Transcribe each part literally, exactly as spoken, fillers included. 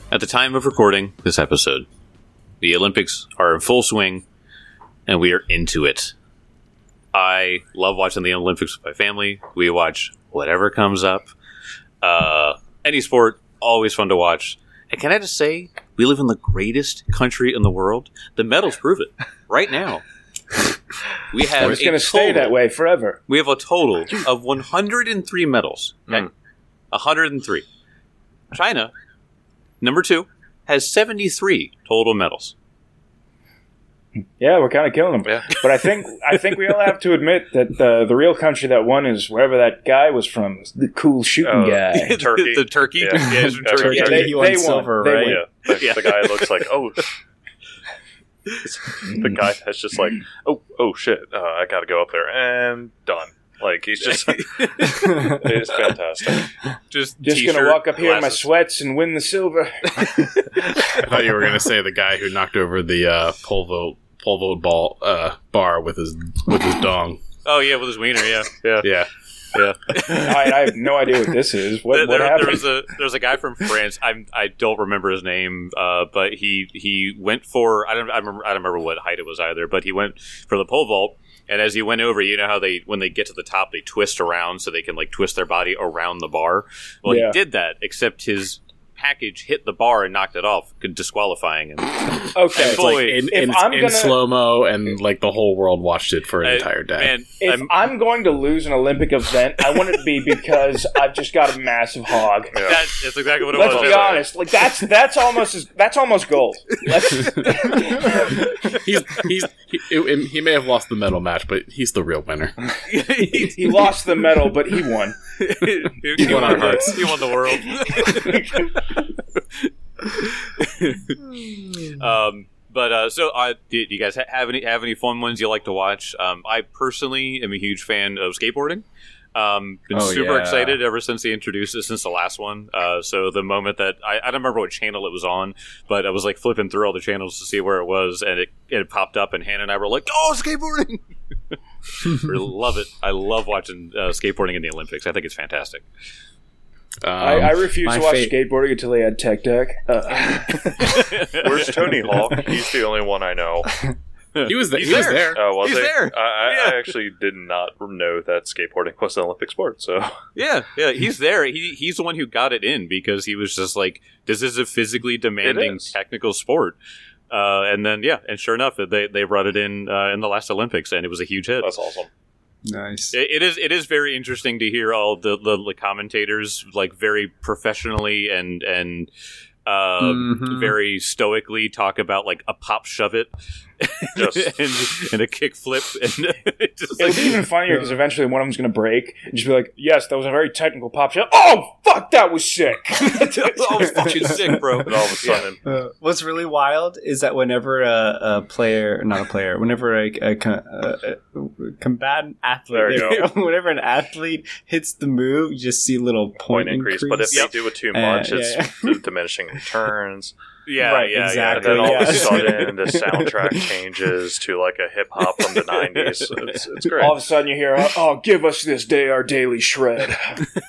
At the time of recording this episode, the Olympics are in full swing, and we are into it. I love watching the Olympics with my family. We watch whatever comes up. Uh, any sport, always fun to watch. And can I just say, we live in the greatest country in the world. The medals prove it. Right now. We have it's going to stay that way forever. We have a total of one hundred three medals. Okay? Mm. one hundred three. China, number two, has seventy-three total medals. Yeah, we're kind of killing them. Yeah. But I think I think we all have to admit that the the real country that won is wherever that guy was from, the cool shooting uh, Turkey. guy. the, the Turkey? Yeah, yeah, from Turkey. Yeah, they, they, won silver, they right? Won. Yeah. The, yeah. The guy looks like, oh. The guy that's just like, oh, oh shit, uh, I gotta go up there, and done. Like, he's just, it's fantastic. Just, just gonna walk up here glasses. in my sweats and win the silver. I thought you were gonna say the guy who knocked over the uh, pole vault pole vault ball uh, bar with his with his dong. Oh yeah, with his wiener. Yeah, yeah, yeah. Yeah, I, I have no idea what this is. What, there, what there, happened? There was a there was a guy from France. I'm I don't remember his name, uh, but he he went for I don't I remember I don't remember what height it was either. But he went for the pole vault, and as he went over, you know how they when they get to the top, they twist around so they can like twist their body around the bar. Well, yeah. He did that, except his package hit the bar and knocked it off, disqualifying him. Okay, it's like in, in, gonna, in slow mo, and like the whole world watched it for an uh, entire day. Man, if I'm, I'm going to lose an Olympic event, I want it to be because I've just got a massive hog. Yeah. That, that's exactly what it Let's was. Let's be honest, like that's that's almost as, that's almost gold. he's he's he, he may have lost the medal match, but he's the real winner. he, he lost the medal, but he won. he, he, won our hearts. He won the world. um, but uh, so, uh, do you guys have any have any fun ones you like to watch? Um, I personally am a huge fan of skateboarding. Um, been oh, super yeah. excited ever since they introduced it, since the last one. Uh, so the moment that I, I don't remember what channel it was on, but I was like flipping through all the channels to see where it was, and it, it popped up, and Hannah and I were like, "Oh, skateboarding!" Really love it. I love watching uh, skateboarding in the Olympics. I think it's fantastic. Um, I, I refuse to watch fa- skateboarding until they had Tech Deck. Uh. Where's Tony Hawk? He's the only one I know. He was, the, He's he was there. there. Oh, was He's he? there. I, I, yeah. I actually did not know that skateboarding was an Olympic sport. So yeah, yeah, he's there. He he's the one who got it in because he was just like, "This is a physically demanding technical sport." Uh, and then yeah, and sure enough, they they brought it in uh, in the last Olympics, and it was a huge hit. That's awesome. Nice. It, it is. It is very interesting to hear all the, the, the commentators like very professionally and and uh, mm-hmm. very stoically talk about like a pop shove it. Yes. and, and a kick flip. And just It'll like, be even funnier because eventually one of them's going to break and just be like, yes, that was a very technical pop shot. Oh, fuck, that was sick. That was fucking sick, bro. And all of a sudden. Yeah. Uh, what's really wild is that whenever a, a player, not a player, whenever a, a, a, a combatant athlete, there you go. whenever an athlete hits the move, you just see a little point, point increase. increase. But if yep. they do it too much, uh, it's yeah. diminishing returns. Yeah, right, yeah, exactly. And then all yeah. of a sudden, the soundtrack changes to like a hip hop from the nineties. It's, it's great. All of a sudden, you hear, "Oh, give us this day our daily shred."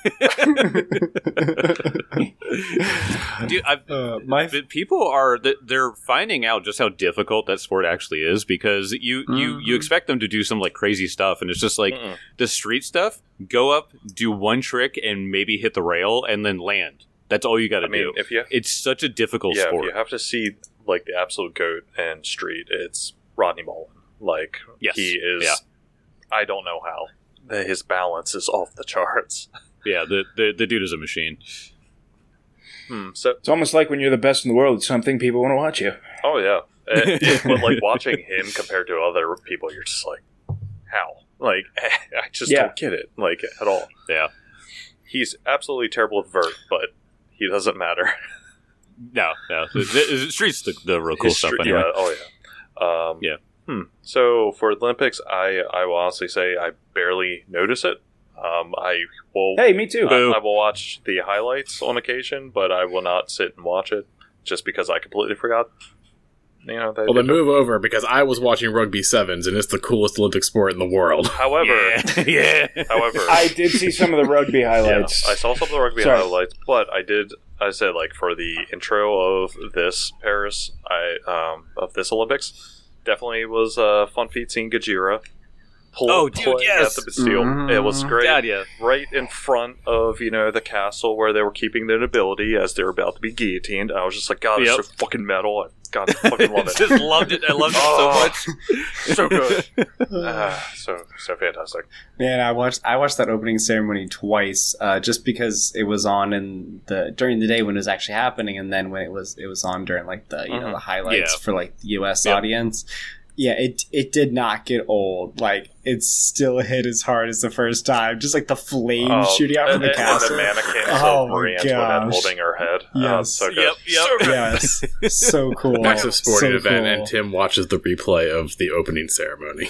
Dude, I've, uh, my f- people are they're finding out just how difficult that sport actually is because you mm-hmm. you you expect them to do some like crazy stuff, and it's just like Mm-mm. the street stuff. Go up, do one trick, and maybe hit the rail, and then land. That's all you got to I mean, do. If you, it's such a difficult yeah, sport. If you have to see like the absolute goat and street, it's Rodney Mullen. Like yes. he is. Yeah. I don't know how his balance is off the charts. Yeah, the the, the dude is a machine. Hmm, so it's almost like when you're the best in the world. It's something people want to watch you. Oh yeah, it, it, but like watching him compared to other people, you're just like, how? Like I just yeah. don't get it, like at all. Yeah, he's absolutely terrible with vert, but he doesn't matter. No, no. The, the, the street's the, the real cool His stuff. Street, Anyway. Yeah. Oh yeah. Um, yeah. Hmm. So for the Olympics, I I will honestly say I barely notice it. Um, I will. Hey, me too. I, I will watch the highlights on occasion, but I will not sit and watch it just because I completely forgot. You know, well, then move over because I was watching rugby sevens, and it's the coolest Olympic sport in the world. However, yeah. yeah. However, I did see some of the rugby highlights. Yeah, I saw some of the rugby Sorry. highlights, but I did I said like for the intro of this Paris, I um of this Olympics, definitely was a fun feat seeing Gajira. Pull, Oh, dude, yes! At the Bastille. Mm-hmm. It was great. God, yeah. Right in front of, you know, the castle where they were keeping the nobility as they were about to be guillotined. I was just like, God, Yep. it's so fucking metal. I God, I fucking love it. Just loved it. I loved it Oh. so much. So good. Ah, so so fantastic. Man, I watched I watched that opening ceremony twice, uh, just because it was on in the during the day when it was actually happening, and then when it was it was on during like the you know Mhm. the highlights Yeah. for like the U S Yep. audience. Yeah, it it did not get old. Like it still hit as hard as the first time. Just like the flame Oh, shooting out from and, the and castle. the mannequin Oh so my Marianne's woman gosh. holding her head. Oh, Yes. so good. Yep, yep. So good. Yes, so cool. Massive sporting So event, cool. and Tim watches the replay of the opening ceremony.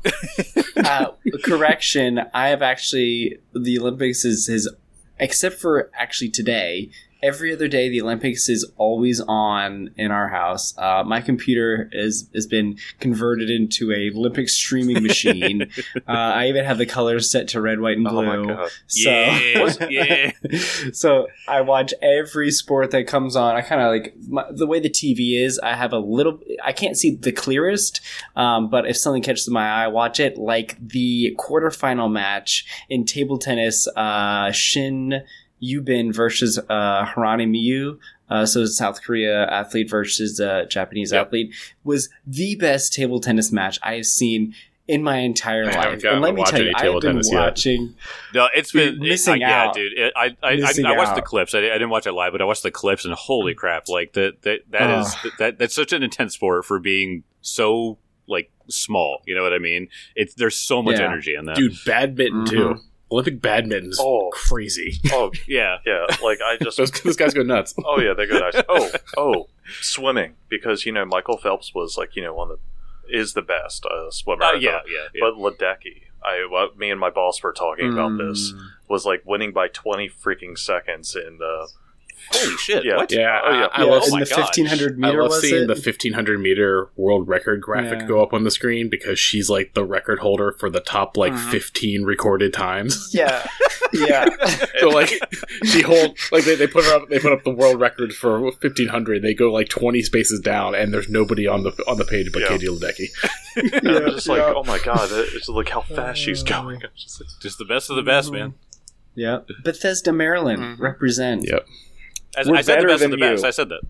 uh, correction, I have actually the Olympics is is except for actually today. Every other day, the Olympics is always on in our house. Uh, my computer is has been converted into a Olympic streaming machine. uh, I even have the colors set to red, white, and blue. Oh my god. So, Yeah, yeah. so I watch every sport that comes on. I kind of like my, the way the T V is. I have a little. I can't see the clearest, um, but if something catches my eye, I watch it. Like the quarterfinal match in table tennis, uh, Shin Yubin versus uh, Harani Miyu. Uh, so South Korea athlete versus uh, Japanese Yep. athlete was the best table tennis match I have seen in my entire I haven't life. gotten And let to me watch tell you, any I table have been tennis yet. watching. No, it's You're been missing it, I, yeah, out. dude. It, I I, Missing I, I watched out. the clips. I, I didn't watch it live, but I watched the clips, and holy crap! Like that that that Oh. is that that's such an intense sport for being so like small. You know what I mean? It's there's so much Yeah. energy in that. Dude, badminton Mhm. too. Olympic badminton's Oh. crazy. Oh Yeah, yeah, like I just those, those guys go nuts. oh yeah, they're good. Actually. Oh oh, swimming because you know Michael Phelps was like you know one of the is the best uh, swimmer. uh, ever. yeah, yeah, yeah. But Ledecky, I what me and my boss were talking about this Mm. was like winning by twenty freaking seconds in the Holy shit! Yeah. What? Yeah, Oh, yeah. I, I Yeah, love oh in my the gosh. fifteen hundred I meter love was seeing it? the fifteen hundred meter world record graphic Yeah. go up on the screen because she's like the record holder for the top like Mhm. fifteen recorded times. Yeah, yeah. So like she hold like they, they put her up they put up the world record for fifteen hundred. They go like twenty spaces down and there's nobody on the on the page but Yeah. Katie Ledecky. and I'm just like yeah. oh my god, it- it's look how fast she's going. I'm just like, Just the best of the best, man. Yeah, Bethesda, Maryland, Mhm. represent. Yep. As, We're I said the better best of than the best. you. I said that.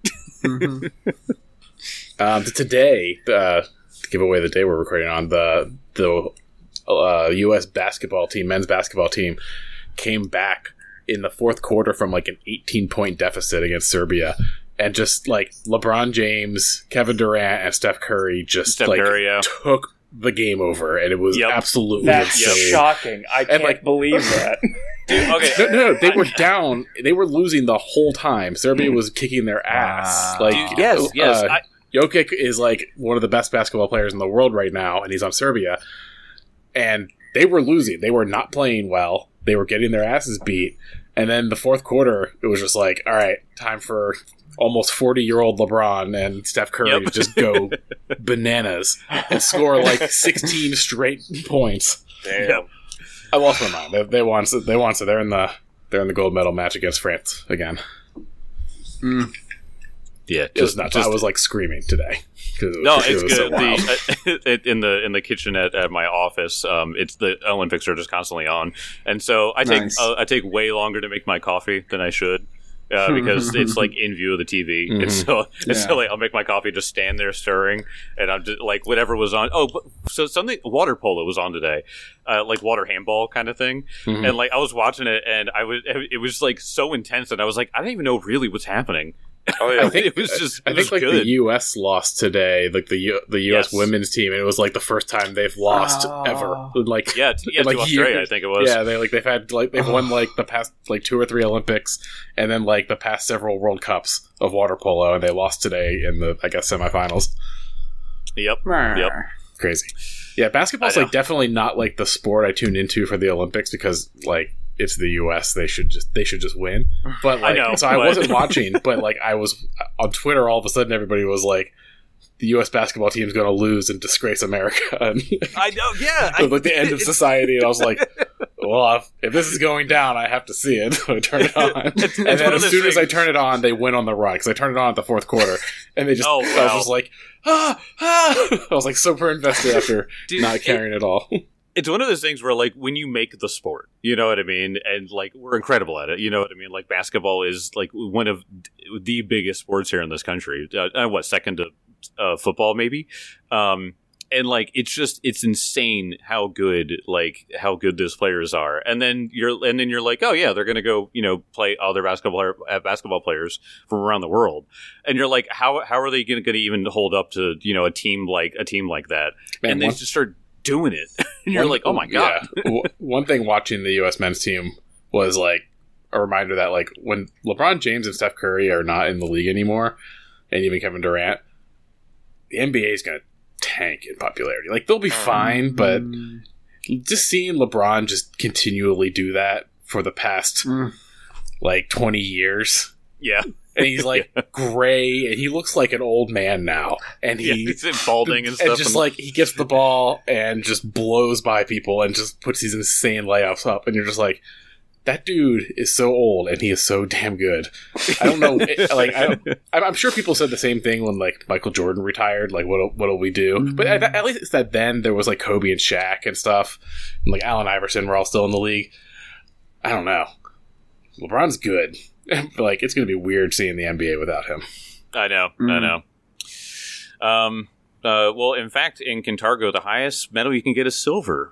Mhm. Um, today, uh, to give away the day we're recording on, the the uh, U S basketball team, men's basketball team, came back in the fourth quarter from like an eighteen point deficit against Serbia, and just like LeBron James, Kevin Durant, and Steph Curry just Steph like Curry, yeah. took the game over, and it was Yep. absolutely That's insane. shocking. I can't like- believe that. Dude, okay. No, no, no, they were down. They were losing the whole time. Serbia was kicking their ass. Wow. Like, Dude, yes, yes. uh, I, Jokic is like one of the best basketball players in the world right now, and he's on Serbia. And they were losing. They were not playing well. They were getting their asses beat. And then the fourth quarter, it was just like, all right, time for almost forty-year-old LeBron and Steph Curry Yep. to just go bananas and score like sixteen straight points. damn. Yep. Oh, I lost my mind. They, they won. So they won. So they're in the they're in the gold medal match against France again. Mm. yeah, It was just, nuts. just I was like screaming today. 'Cause it was- no, it it's was so good. wild. The, it, in the in the kitchen at, at my office, um, it's the Olympics are just constantly on, and so I take Nice. uh, I take way longer to make my coffee than I should. Uh, because it's like in view of the T V, and Mhm. so and so Yeah. like I'll make my coffee, just stand there stirring, and I'm just like whatever was on. Oh, but- so something water polo was on today, uh, like water handball kind of thing, Mhm. and like I was watching it, and I was it was like so intense, and I was like I don't even know really what's happening. Oh yeah. I think it was just I it think was like good. the U S lost today, like the U- the U S Yes. women's team, and it was like the first time they've lost Oh. ever. Like yeah, t- yeah, like to Australia, years. I think it was. yeah, they like they've had like they've won like the past like two or three Olympics, and then like the past several World Cups of water polo, and they lost today in the I guess semifinals. Yep. Yep. Crazy. Yeah, basketball's I know. like definitely not like the sport I tuned into for the Olympics because like it's the U S. They should just they should just win. But like, know, so I but- wasn't watching, but like I was on Twitter. All of a sudden, everybody was like, "The U S basketball team is going to lose and disgrace America." And I know. Yeah. it was like the end of society. And I was like, well, if, if this is going down, I have to see it. So I turn it on. And it's then one of as those soon as I things- turn it on, they win on the run. Because I turned it on at the fourth quarter. And they just, Oh, I was wow. just like, ah, ah. I was like super invested after Dude, not it- caring at all. It's one of those things where, like, when you make the sport, you know what I mean, and like we're incredible at it. You know what I mean. Like basketball is like one of the biggest sports here in this country. Uh, uh, what second to uh, football, maybe? Um, and like it's just it's insane how good like how good those players are. And then you're and then you're like, oh yeah, they're gonna go you know play other basketball uh, basketball players from around the world. And you're like, how how are they gonna, gonna even hold up to you know a team like a team like that? Man, and they one- just start doing it. And you're One- like, oh my god. Yeah. W- One thing watching the U S men's team was like a reminder that like when LeBron James and Steph Curry are not in the league anymore, and even Kevin Durant, the N B A is going to tank in popularity. Like they'll be fine, but just seeing LeBron just continually do that for the past Mm. like twenty years. Yeah. And he's like gray, and he looks like an old man now. And Yeah, he he's balding and stuff. and just like he gets the ball and just blows by people and just puts these insane layups up, and you're just like, that dude is so old and he is so damn good. I don't know, it- like I don't, I'm I'm sure people said the same thing when like Michael Jordan retired. Like, what what'll we do? But at, at least it's that then there was like Kobe and Shaq and stuff, and like Allen Iverson were all still in the league. I don't know. LeBron's good. But, like, it's going to be weird seeing the N B A without him. I know, I Mm. know. Um, uh, well, in fact, in Kintargo, the highest medal you can get is silver.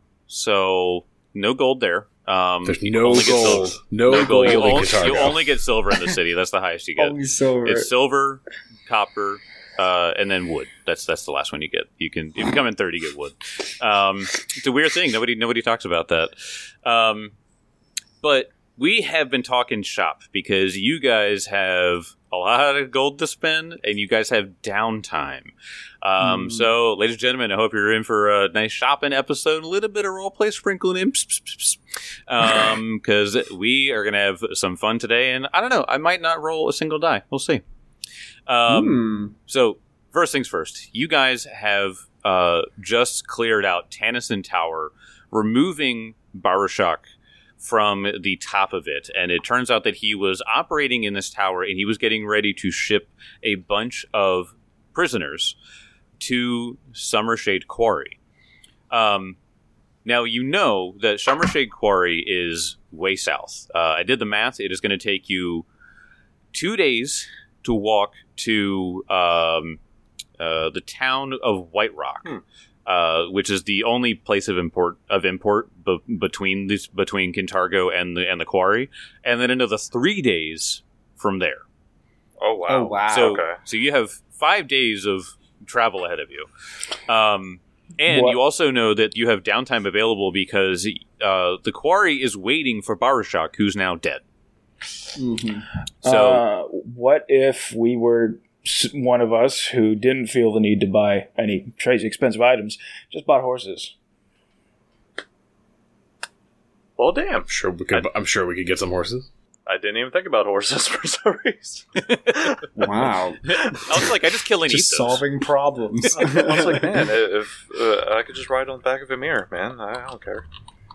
So no gold there. Um, There's you no only get gold. silver. No, No gold. gold You in only, Qatar. you only get silver in the city. That's the highest you get. Only silver. It's silver, copper, uh, and then wood. That's that's the last one you get. You can if you come in third, you get wood. Um, it's a weird thing. Nobody nobody talks about that. Um, but we have been talking shop because you guys have a lot of gold to spend and you guys have downtime. Um, Mm. So, ladies and gentlemen, I hope you're in for a nice shopping episode. A little bit of role play sprinkled in. Pss, pss, pss, pss. Um, because we are going to have some fun today. And I don't know, I might not roll a single die. We'll see. Um, Hmm. so, first things first, you guys have uh, just cleared out Tennyson Tower, removing Baruchak from the top of it. And it turns out that he was operating in this tower and he was getting ready to ship a bunch of prisoners to Summershade Quarry. Um, now, you know that Summershade Quarry is way south. Uh, I did the math. It is going to take you two days to walk to um, uh, the town of White Rock, Hmm. uh, which is the only place of import of import be- between this between Kintargo and the and the quarry, and then another three days from there. Oh wow. Oh, wow. So, Okay. so you have five days of travel ahead of you. Um, and What- you also know that you have downtime available because uh, the quarry is waiting for Baruchak, who's now dead. Mhm. So, uh, what if we were s- one of us who didn't feel the need to buy any crazy expensive items, just bought horses? Well, damn. I'm sure we could. I'm sure we could get some horses. I didn't even think about horses for some reason. Wow. I was like, I just kill and Just eat those. solving problems. I was like, man, if uh, I could just ride on the back of a mirror, man, I don't care.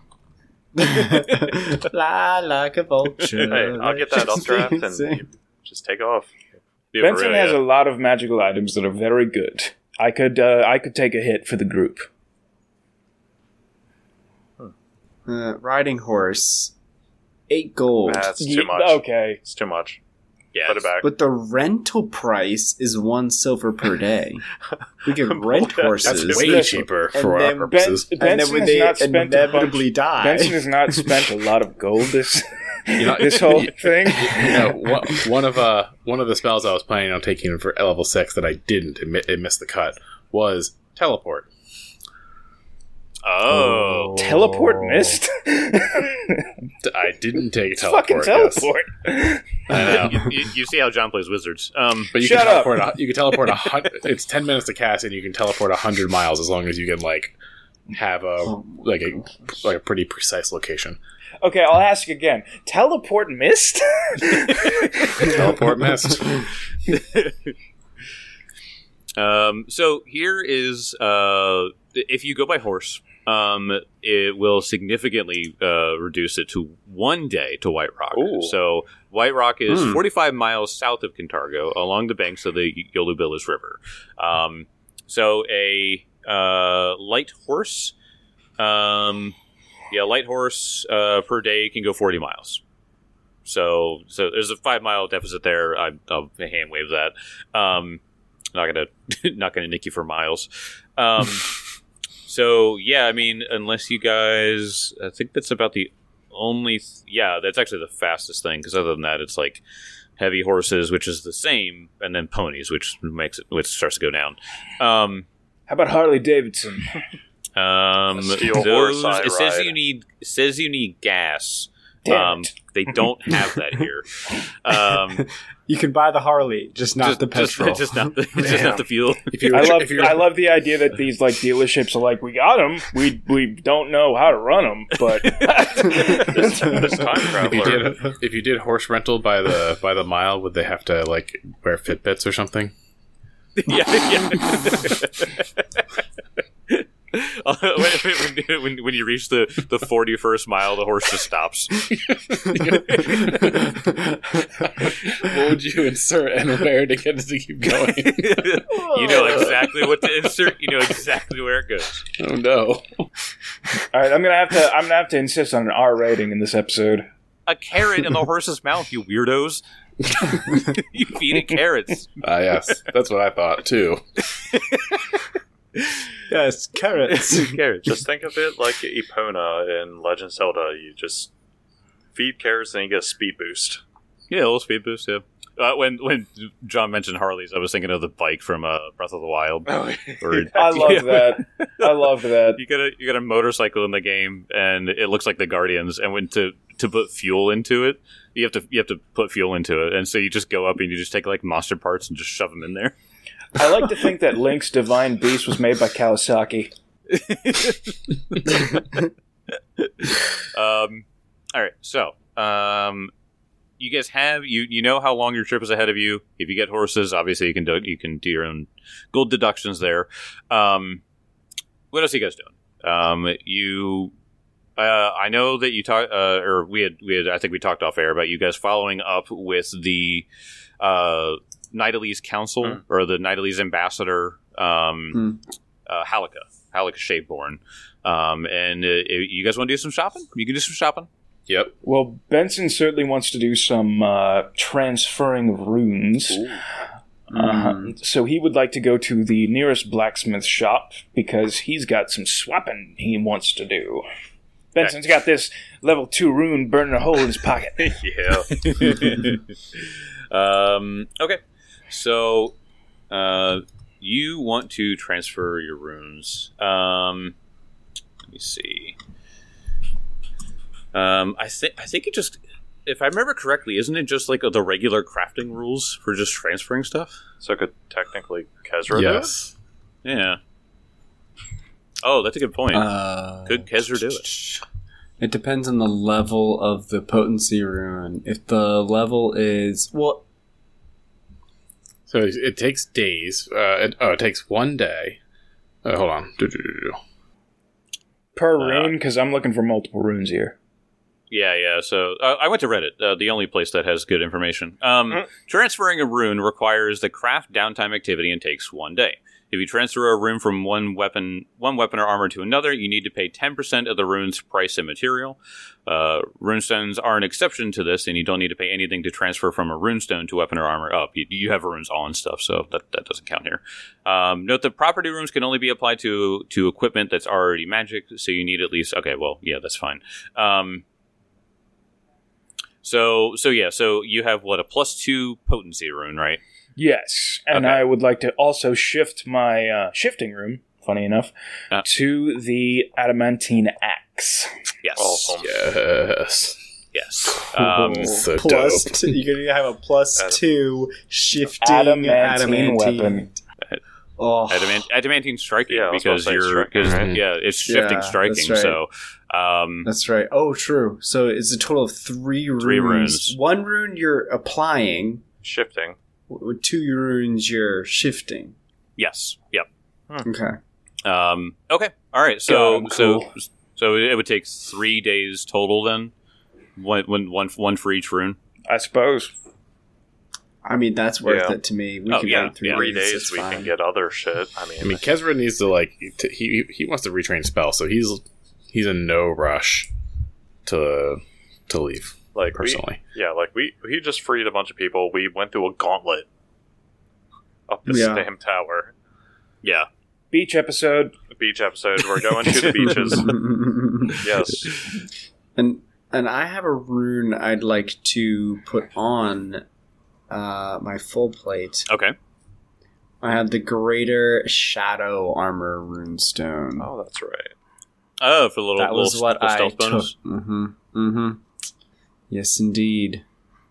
Fly like a vulture. Hey, I'll get that updraft and you just take off. Yeah, for Benson real, has yeah. a lot of magical items that are very good. I could uh, I could take a hit for the group. Uh, riding horse. Eight gold. That's Ye- too much. Okay. It's too much. Yeah, Put it back. But the rental price is one silver per day. We can rent That's horses. It's Way special. cheaper And for our then Ben- purposes. and then Benson when has they not spent a bunch. inevitably die. Benson has not spent a lot of gold this You know, this whole thing. you know, one, one of uh one of the spells I was planning on taking for level six that I didn't, it, mi- it missed the cut, was teleport. Oh. Teleport missed. I didn't take It's teleport. fucking yes. teleport. I know. you, you, you see how John plays Wizards. Um, But you Shut can up. teleport. A, you can teleport a hundred. It's ten minutes to cast, and you can teleport a hundred miles as long as you can like have a like a like a pretty precise location. Okay, I'll ask again. Teleport missed? Teleport missed. Um, so here is uh, if you go by horse, um, it will significantly uh, reduce it to one day to White Rock. Ooh. So White Rock is Hmm. forty-five miles south of Kintargo, along the banks of the Yolubilis River. Um, so a uh, light horse, um, yeah, light horse uh, per day can go forty miles. So, so there's a five mile deficit there. I, I'll hand wave that. Um, not gonna, not gonna nick you for miles. Um, so yeah, I mean, unless you guys, I think that's about the only. Th- yeah, that's actually the fastest thing. Because other than that, it's like heavy horses, which is the same, and then ponies, which makes it, which starts to go down. Um, How about Harley Davidson? um, A steel horse I it says ride. you need, it says you need gas. Damn Um, it. they don't have that here. Um, You can buy the Harley, just not just, the petrol. Just, just not the, just not the fuel. If you, I love if you're, I love the idea that these like dealerships are like, we got them, we we don't know how to run them, but This, this time if you traveler. did if you did horse rental by the by the mile, would they have to like wear Fitbits or something? yeah, yeah. Uh, when, when, when, when you reach the, the forty-first mile, the horse just stops. What would you insert and where to get it to keep going? You know exactly what to insert. You know exactly where it goes. Oh no! all right, I'm gonna have to I'm gonna have to insist on an R rating in this episode. A carrot in the horse's mouth, you weirdos. You feed it carrots. Ah, yes, that's what I thought too. Yes, carrots. Carrots. Just think of it like Epona in Legend of Zelda. You just feed carrots and you get a speed boost. Yeah, a little speed boost, yeah. Uh, when when John mentioned Harleys, I was thinking of the bike from uh, Breath of the Wild. Oh, Or- I love Yeah. that. I love that. You get a you get a motorcycle in the game, and it looks like the Guardians. And when to to put fuel into it, you have to you have to put fuel into it, and so you just go up and you just take like monster parts and just shove them in there. I like to think that Link's Divine Beast was made by Kawasaki. Um, all right, so um, you guys have you you know how long your trip is ahead of you. If you get horses, obviously you can do you can do your own gold deductions there. Um, what else are you guys doing? Um, you. Uh, I know that you talked, uh, or we had, we had, I think we talked off air about you guys following up with the uh, Nidalee's council Mm. or the Nidalee's ambassador, um, Mm. uh, Halika, Halika Shapeborn. Um, and uh, you guys want to do some shopping? You can do some shopping. Yep. Well, Benson certainly wants to do some uh, transferring of runes. Uh, so he would like to go to the nearest blacksmith shop because he's got some swapping he wants to do. Benson's got this level two rune burning a hole in his pocket. Yeah. um, okay, so uh, you want to transfer your runes. Um, let me see. Um, I think I think it just, if I remember correctly, isn't it just like the regular crafting rules for just transferring stuff? So could technically Kezra do it? Yes. Yeah. Oh, that's a good point. Uh, Could Kezra do it? It depends on the level of the potency rune. If the level is well, So it takes days. Uh, it, oh, it takes one day. Uh, hold on. Do-do-do-do. Per Uh, rune, because I'm looking for multiple runes here. Yeah, yeah. So uh, I went to Reddit, uh, the only place that has good information. Um, Mm. Transferring a rune requires the craft downtime activity and takes one day. If you transfer a rune from one weapon, one weapon or armor to another, you need to pay ten percent of the rune's price and material. Uh, runestones are an exception to this, and you don't need to pay anything to transfer from a runestone to weapon or armor up. You, you have runes on stuff, so that, that doesn't count here. Um, note that property runes can only be applied to to equipment that's already magic, so you need at least. Okay, well, yeah, that's fine. Um, so so yeah, so you have what, a plus two potency rune, right? Yes, and Okay. I would like to also shift my uh, shifting rune, funny enough, Uh. to the adamantine axe. Yes. Awesome. Yes. Yes. Um, So plus dope. two, you're gonna have a plus Adam- two shifting Adamantine adamantine, weapon. Oh, Adamant, adamantine striking, Yeah, I was because about to say you're striking, because right? yeah, it's shifting Yeah, striking. that's right. So, um, that's right. Oh, true. So it's a total of three runes. Three runes. One rune you're applying. Shifting. With two runes you're shifting. yes, yep. Okay. Um, okay, all right. So God, so cool. so it would take three days total then. One one one one for each rune. I suppose. I mean, that's worth Yeah. it to me. We Oh, can yeah, wait three, yeah. Three days. days It's we fine. can get other shit. I mean, I mean, Kezra needs to like to, he he wants to retrain spell, so he's he's in no rush to to leave. like we, Personally, yeah, like we he just freed a bunch of people. We went through a gauntlet up this Yeah. damn tower. Yeah. Beach episode. Beach episode. We're going to the beaches. Yes. And and I have a rune I'd like to put on uh, my full plate. Okay. I have the Greater Shadow Armor Runestone. Oh, that's right. Oh, for the little, that was little, what little I stealth took. bonus. Mm-hmm. Mm-hmm. Yes, indeed.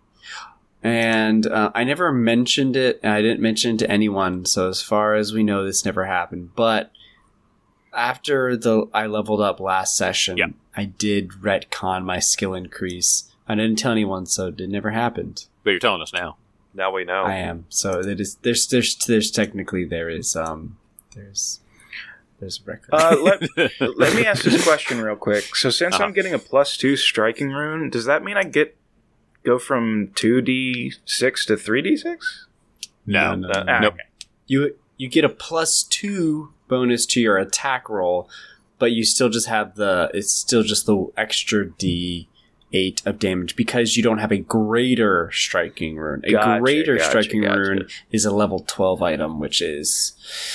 And uh, I never mentioned it, and I didn't mention it to anyone. So as far as we know, this never happened. But after the I leveled up last session, Yep. I did retcon my skill increase. I didn't tell anyone, so it never happened. But you're telling us now. Now we know. I am. So it is. There's. There's. There's technically there is. Um. There's. There's a record. Uh, let, let me ask this question real quick. So since Uh-huh. I'm getting a plus two striking rune, does that mean I get go from two d six to three d six? No. no, that- no. Ah, Nope. okay. You you get a plus two bonus to your attack roll, but you still just have the. It's still just the extra d eight of damage because you don't have a greater striking rune. A Gotcha, greater gotcha, striking gotcha. rune is a level twelve item, which is.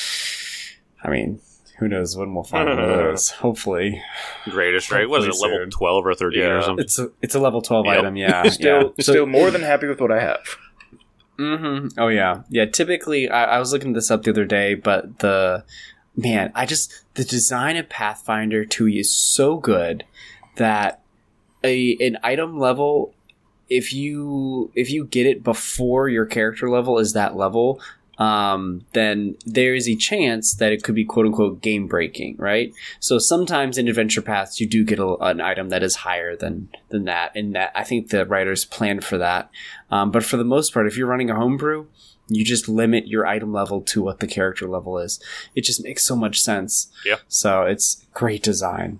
I mean, who knows when we'll find one of those? Hopefully, Greatest, right? What is it, Hopefully level soon. twelve or thirteen Yeah. or something? it's a it's a level twelve Yep. item. Yeah, Still, yeah. still more than happy with what I have. Mm-hmm. Oh yeah, yeah. Typically, I, I was looking this up the other day, but the man, I just the design of Pathfinder two is so good that a an item level, if you if you get it before your character level is that level, um, then there is a chance that it could be quote unquote game breaking, right? So sometimes in adventure paths, you do get a, an item that is higher than than that, and that I think the writers planned for that. Um, but for the most part, if you're running a homebrew, you just limit your item level to what the character level is. It just makes so much sense. Yeah. So it's great design.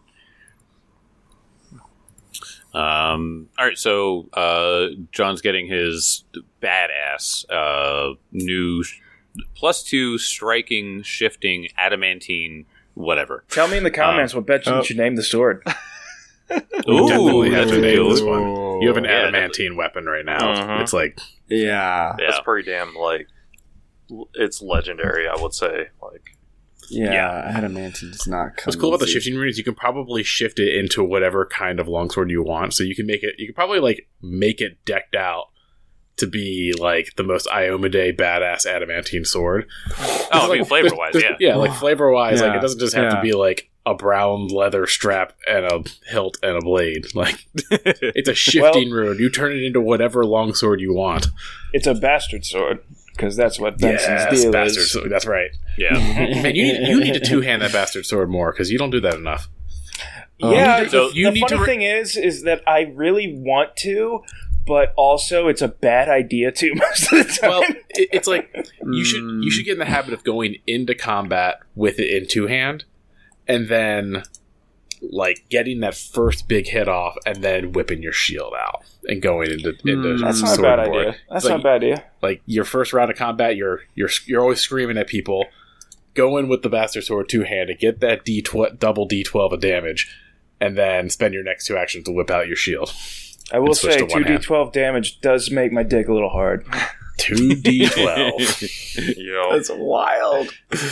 Um, all right, so uh, John's getting his badass uh, new sh- plus two striking, shifting, adamantine, whatever. Tell me in the comments what bet you oh. should name the sword. Ooh, definitely have that's to a name good this one. one. You have an Yeah, adamantine weapon right now. Mhm. It's like Yeah. Yeah. That's pretty damn like. l- It's legendary, I would say. Like, Yeah. Yeah. Adamantine does not come what's cool about the easy. shifting rune is you can probably shift it into whatever kind of longsword you want. So you can make it. You can probably like make it decked out to be like the most Iomade badass adamantine sword. Oh, I mean, Like, flavor wise, there's- yeah. yeah, like flavor wise, like Yeah. it doesn't just have Yeah. to be like a brown leather strap and a hilt and a blade. Like it's a shifting rune. You turn it into whatever longsword you want. It's a bastard sword because that's what Benson's Yes, deal bastard is. sword. That's right. Yeah. Man, you need, you need to two hand that bastard sword more because you don't do that enough. Yeah, You need to- so the, you the need funny to re- thing is, is that I really want to, but also it's a bad idea too most of the time. Well, it, it's like you should Mm. you should get in the habit of going into combat with it in two hand, and then like getting that first big hit off, and then whipping your shield out and going into into Mm. that's not a sword bad and board. idea. That's It's not like, a bad idea. like your first round of combat, you're you're you're always screaming at people. Go in with the bastard sword two handed, get that D tw- double D twelve of damage, and then spend your next two actions to whip out your shield. I will and switch say to one two d twelve damage does make my dick a little hard. Two D twelve. yo, That's wild.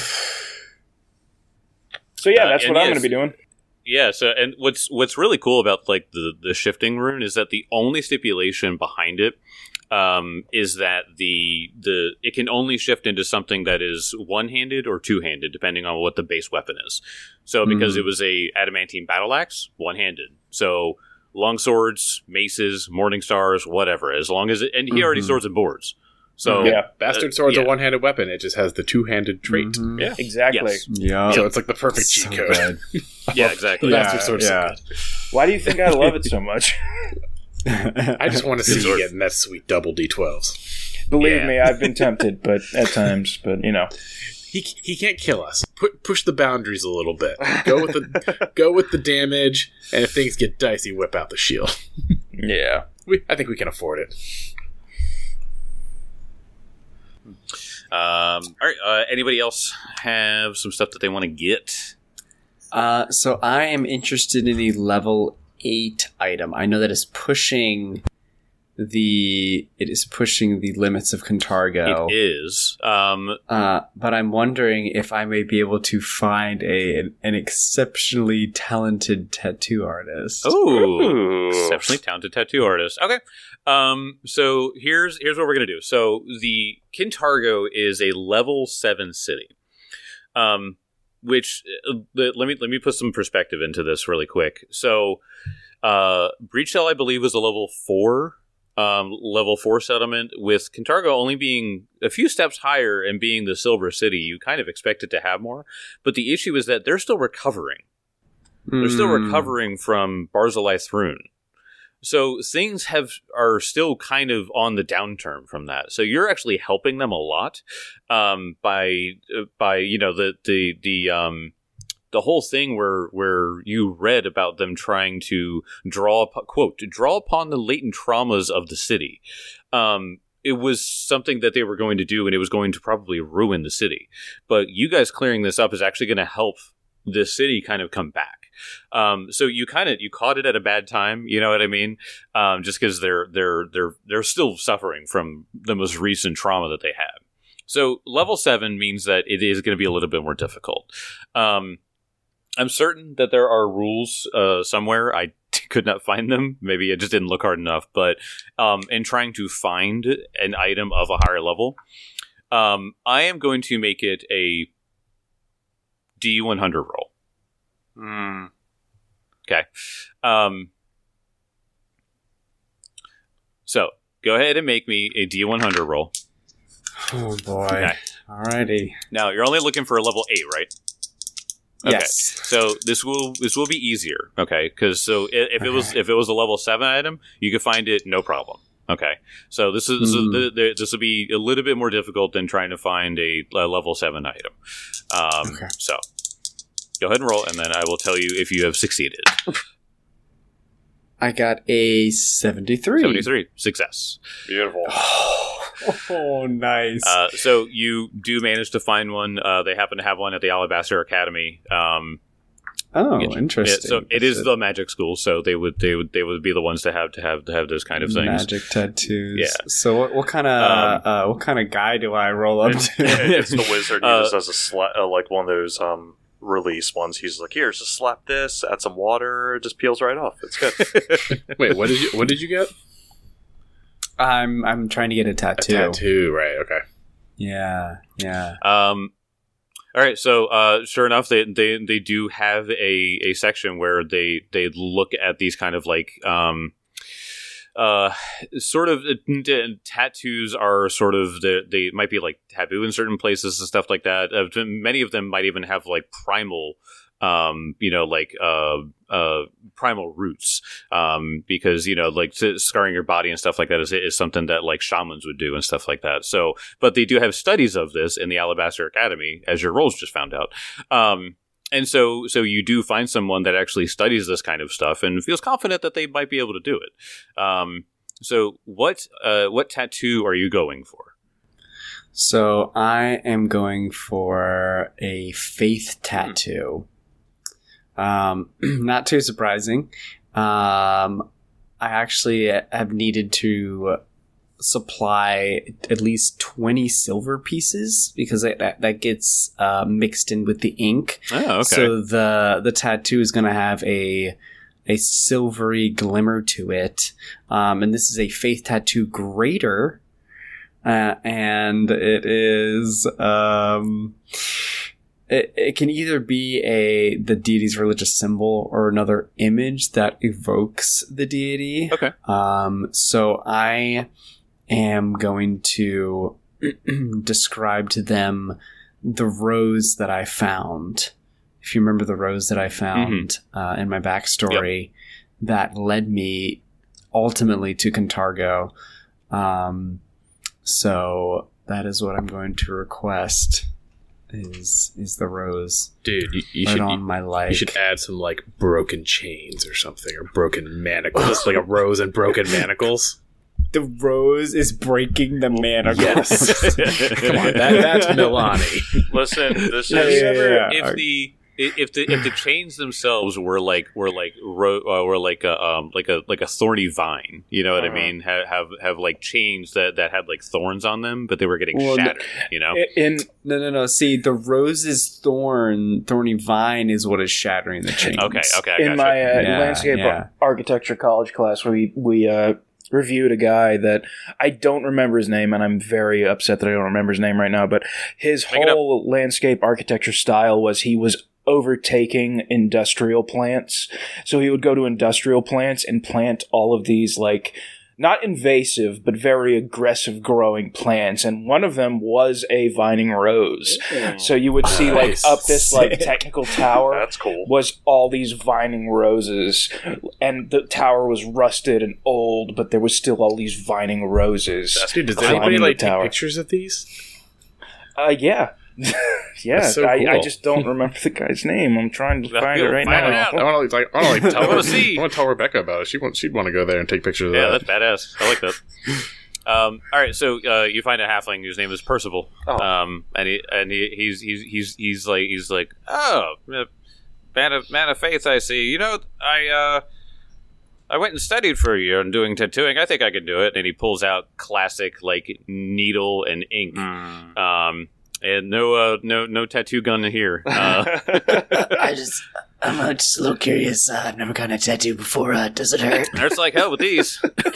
So yeah, Uh, that's and what I'm yes. going to be doing. Yeah, so and what's what's really cool about like the the shifting rune is that the only stipulation behind it um, is that the the it can only shift into something that is one handed or two handed, depending on what the base weapon is. So because Mhm. it was a adamantine battle axe, one handed. So long swords, maces, morning stars, whatever. As long as it, and he already Mhm. swords and boards. So Yeah. Bastard Uh, sword's yeah. a one handed weapon. It just has the two handed trait. Mhm. yeah, Exactly. Yes. Yeah. So it's like the perfect So cheat code. good. yeah, exactly. Yeah. Bastard sword's so yeah. good. Why do you think I love it so much? I just want to see Good you sword. getting that sweet double D twelves. Believe Yeah. me, I've been tempted, but at times, but you know, he he can't kill us. Put push the boundaries a little bit. Go with the go with the damage, and if things get dicey, whip out the shield. Yeah. We, I think we can afford it. Um, all right. Uh, anybody else have some stuff that they want to get? Uh, so I am interested in a level eight item. I know that is pushing the it is pushing the limits of Cantargo. It is. Um, Uh, but I'm wondering if I may be able to find a an, an exceptionally talented tattoo artist. oh, Ooh. exceptionally talented tattoo artist. Okay. Um, so here's here's what we're gonna do. So the Cantargo is a level seven city. Um, which uh, the, let me let me put some perspective into this really quick. So, uh, Breachell, I believe, was a level four. Um, level four settlement, with Cantargo only being a few steps higher and being the Silver City. You kind of expect it to have more, but the issue is that they're still recovering. They're still Hmm. recovering from Barzillai Thrune. So things have are still kind of on the downturn from that. So you're actually helping them a lot um, by uh, by you know the the the um, the whole thing where where you read about them trying to draw up, quote to draw upon the latent traumas of the city. Um, it was something that they were going to do, and it was going to probably ruin the city. But you guys clearing this up is actually going to help the city kind of come back. Um, so you kind of you caught it at a bad time, you know what I mean? Um, just because they're they're they're they're still suffering from the most recent trauma that they had. So level seven means that it is going to be a little bit more difficult. Um, I'm certain that there are rules uh, somewhere. I t- could not find them. Maybe I just didn't look hard enough. But um, in trying to find an item of a higher level, um, I am going to make it a D one hundred roll. Hmm. Okay. Um, so go ahead and make me a D one hundred roll. Oh boy! Okay. Alrighty. Now you're only looking for a level eight, right? Okay. Yes. So this will this will be easier, okay? Because so i- if it was Okay. if it was a level seven item, you could find it no problem. Okay. So this is so Hmm. the, the, this will be a little bit more difficult than trying to find a, a level seven item. Um, Okay. So go ahead and roll, and then I will tell you if you have succeeded. I got a seventy-three. Seventy-three success. Beautiful. Oh, nice. Uh, so you do manage to find one. Uh, they happen to have one at the Alabaster Academy. Um, oh, yeah, interesting. so it is the magic school, so they would they would they would be the ones to have to have to have those kind of things. magic tattoos. Yeah. So what, what kind of Um, uh, what kind of guy do I roll up It's, to? it's the wizard. He Uh, just has a sla- uh, like one of those um release ones. He's like, here, just slap this, add some water, it just peels right off. It's good. Wait, what did you what did you get? I'm I'm trying to get a A tattoo. tattoo, right? Okay. Yeah, yeah. Um, all right, so uh, sure enough, they, they they do have a, a section where they they look at these kind of like um, uh, sort of uh, t- tattoos are sort of the, they might be like taboo in certain places and stuff like that. Uh, many of them might even have like primal. Um, you know, like uh, uh, primal roots, um, because you know, like t- scarring your body and stuff like that is, is something that like shamans would do and stuff like that. So, but they do have studies of this in the Alabaster Academy, as your rolls just found out. Um, and so, so you do find someone that actually studies this kind of stuff and feels confident that they might be able to do it. Um, so, what uh, what tattoo are you going for? So I am going for a faith tattoo. Um, not too surprising. Um, I actually have needed to supply at least twenty silver pieces because that, that gets uh, mixed in with the ink. Oh, okay. So the the tattoo is going to have a a silvery glimmer to it, um, and this is a faith tattoo greater, uh, and it is um, it, it can either be a the deity's religious symbol or another image that evokes the deity. Okay. Um, so I am going to describe to them the rose that I found. If you remember the rose that I found mm-hmm. uh, in my backstory, yep. that led me ultimately to Cantargo. Um, so that is what I'm going to request is is the rose Dude, you, you right should on my leg. you should add some like broken chains or something, or broken manacles, like a rose and broken manacles. The rose is breaking the manacles. Yes. Come on, that, that's Milani. Listen, this Yeah, is yeah, yeah. if the if the if the chains themselves were like were like ro- uh, were like a um like a like a thorny vine, you know what Uh-huh. I mean? Have, have have like chains that, that had like thorns on them, but they were getting Well, no- shattered. You know, In No, no, no. See, the rose's thorn, thorny vine is what is shattering the chains. okay, okay, I in gotcha. my uh, Yeah, landscape yeah. architecture college class, we we uh, reviewed a guy that I don't remember his name, and I'm very upset that I don't remember his name right now. But his Make it up. whole landscape architecture style was he was overtaking industrial plants. So he would go to industrial plants and plant all of these like not invasive but very aggressive growing plants, and one of them was a vining rose. So you would see like Nice. up this like Sick. technical tower That's cool. was all these vining roses, and the tower was rusted and old, but there was still all these vining roses. Dude, does climbing anybody the like take tower. pictures of these? Uh, yeah. Yeah, That's so I, I cool. just don't remember the guy's name. I'm trying to Let's find go it right find it now. out. I want to like, I want to like tell I wanna her. see. I want to tell Rebecca about it. She want, she'd want to go there and take pictures of Yeah, that. that's badass. I like that. Um, all right, so uh, you find a halfling whose name is Percival, Oh. um, and he and he, he's he's he's he's like he's like oh uh, man of man of faith. I see. You know, I uh, I went and studied for a year on doing tattooing. I think I could do it. And he pulls out classic like needle and ink. Mm. Um, and no uh, no no tattoo gun here. Uh, I just, I'm uh, just a little curious. Uh, I've never gotten a tattoo before. Uh, does it hurt? it's like hell with these.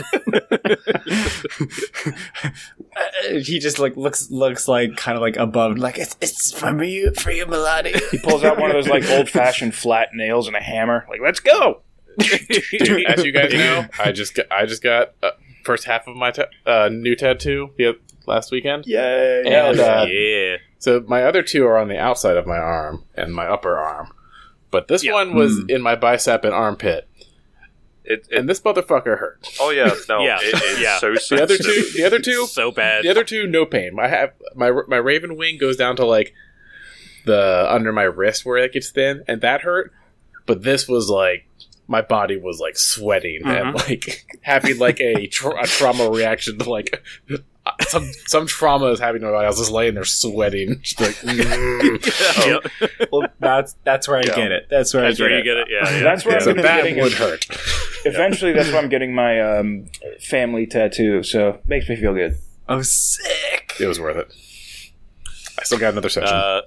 Uh, he just like looks looks like kind of like above, like It's, it's for you, for you, Milani. He pulls out one of those like old fashioned flat nails and a hammer. Like, let's go. Dude, as you guys know, I just got, I just got uh, first half of my ta- uh, new tattoo the oth- last weekend. yay. And uh, Yeah. so my other two are on the outside of my arm and my upper arm, but this Yeah. one was Hmm. in my bicep and armpit, It, it, and this motherfucker hurt. oh yeah, no, Yeah. it, it's Yeah. so The other sensitive. two, the other two, So bad. the other two, no pain. I have my my raven wing goes down to like the under my wrist where it gets thin, and that hurt. But this was like my body was like sweating and like having like a, tra- a trauma reaction to like some some trauma is happening to my body. I was just laying there sweating, just like mm. Yep. Well, that's that's where I Yeah. get it. That's where That's I get where you it. get it. Yeah. yeah. That's where so I'm gonna be that getting would a- hurt. Eventually, that's why I'm getting my um, family tattoo. So makes me feel good. Oh, sick. It was worth it. I still got another session. Uh,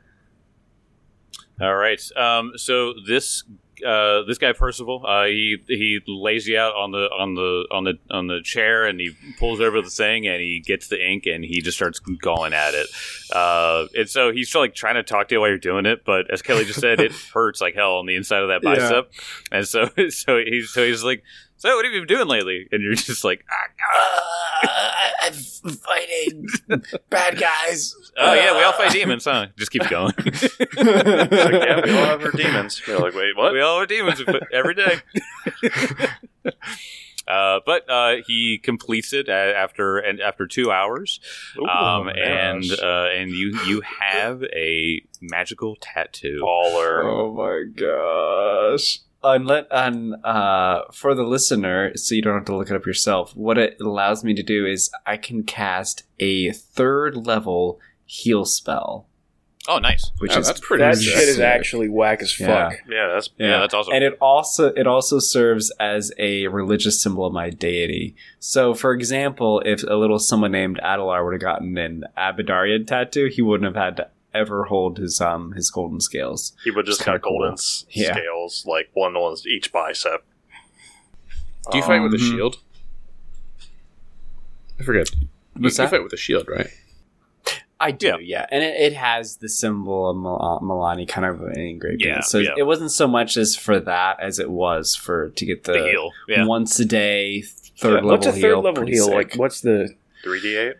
all right. Um, so this uh, this guy Percival, uh, he he lays you out on the on the on the on the chair, and he pulls over the thing, and he gets the ink, and he just starts going at it. Uh, and so he's like trying to talk to you while you're doing it, but as Kelly just said, it hurts like hell on the inside of that Yeah. bicep. And so so he's so he's like, so what have you been doing lately? And you're just like, ah, Uh, I, I'm fighting bad guys. oh yeah, we all fight demons, huh? Just keep going. It's like, yeah, we all have our demons. We're like, wait, what? We all are demons every day. uh, but uh, he completes it a- after and after two hours, Ooh, um, my and gosh. uh, and you you have a magical tattoo. baller. Oh my gosh. Unlet on uh for the listener, so you don't have to look it up yourself, what it allows me to do is I can cast a third level heal spell. Oh, nice! Which Oh, is that's pretty That sick. shit is actually whack as Yeah. fuck. Yeah, that's Yeah, that's awesome. And it also it also serves as a religious symbol of my deity. So, for example, if a little someone named Adelar would have gotten an Abadarian tattoo, he wouldn't have had to ever hold his um his golden scales. he would just It's got kinda cool. golden s- Yeah. scales, like one on each bicep. Do you fight with a Mhm. shield? I forget. You, What's you that? fight with a shield, right? I do, Yeah. yeah, and it, it has the symbol of Mil- Milani kind of engraved in Yeah, it. So yeah. it wasn't so much as for that as it was for to get the, The heal, yeah. once a day third level What's a heal. third level pretty heal? sick. Like, what's the? three d eight?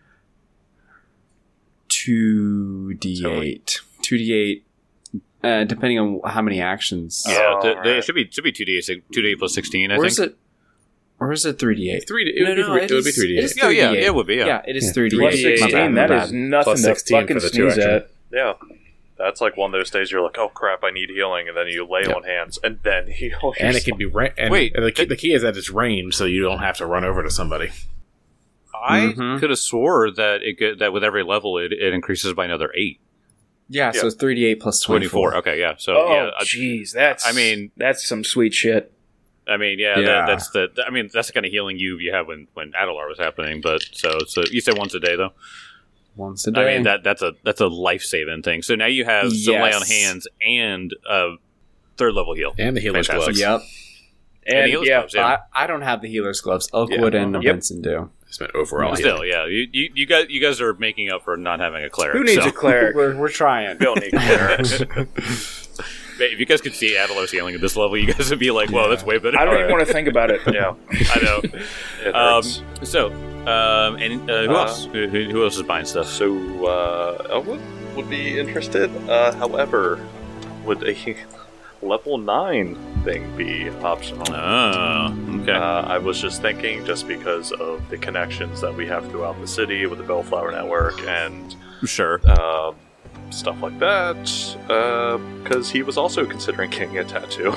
two d eight, two d eight, uh, depending on how many actions. Yeah, Oh, the, the, it right. should be should be two d eight two d eight plus sixteen. I Or think. is it? Or is it three d eight? Three. It would be. Three, it would be three d It eight. is Yeah, yeah, three d eight. it would be, yeah. Yeah, it is Yeah, three d eight. Plus three D eight. sixteen. My That bad, is my bad. nothing Plus to sixteen fucking for the two sneeze action. at. Yeah. That's like one of those days you're like, oh crap, I need healing, and then you lay Yep. on hands and then heal. And it yourself. can be ra- and Wait, and the, key, the key is that it's range, so you don't have to run over to somebody. I Mhm. could have swore that it could, that with every level it, it increases by another eight. Yeah, so it's three d eight plus twenty-four. twenty-four. Okay, yeah. So Oh, yeah, I, jeez, that's. I mean- that's some sweet shit. I mean, yeah, Yeah. That, that's the. I mean, that's the kind of healing you you have when when Adelar was happening. But so so you said once a day though. Once a day. I mean that that's a that's a life saving thing. So now you have some lay on Yes. hands and a third level heal. And the healer's Fantastic. gloves. Yep. And healer's yeah, gloves, yeah. I, I don't have the healer's gloves. Elkwood Yeah. and Yep. Benson do. It's meant overall healing. Still, yeah, you, you you guys you guys are making up for not having a cleric. who needs so. a cleric? We're, we're trying. We don't need clerics. If you guys could see Adelar's healing at this level, you guys would be like, "Whoa, that's way better." I don't even want to think about it. yeah, I know. it Um, hurts. so, um, and uh, who Uh, else? Who, who who else is buying stuff? So, uh, Elwood would be interested. Uh, however, would a level nine thing be optional? Oh, okay. Uh, I was just thinking, just because of the connections that we have throughout the city with the Bellflower Network and sure. um, stuff like that, because he was also considering getting a tattoo.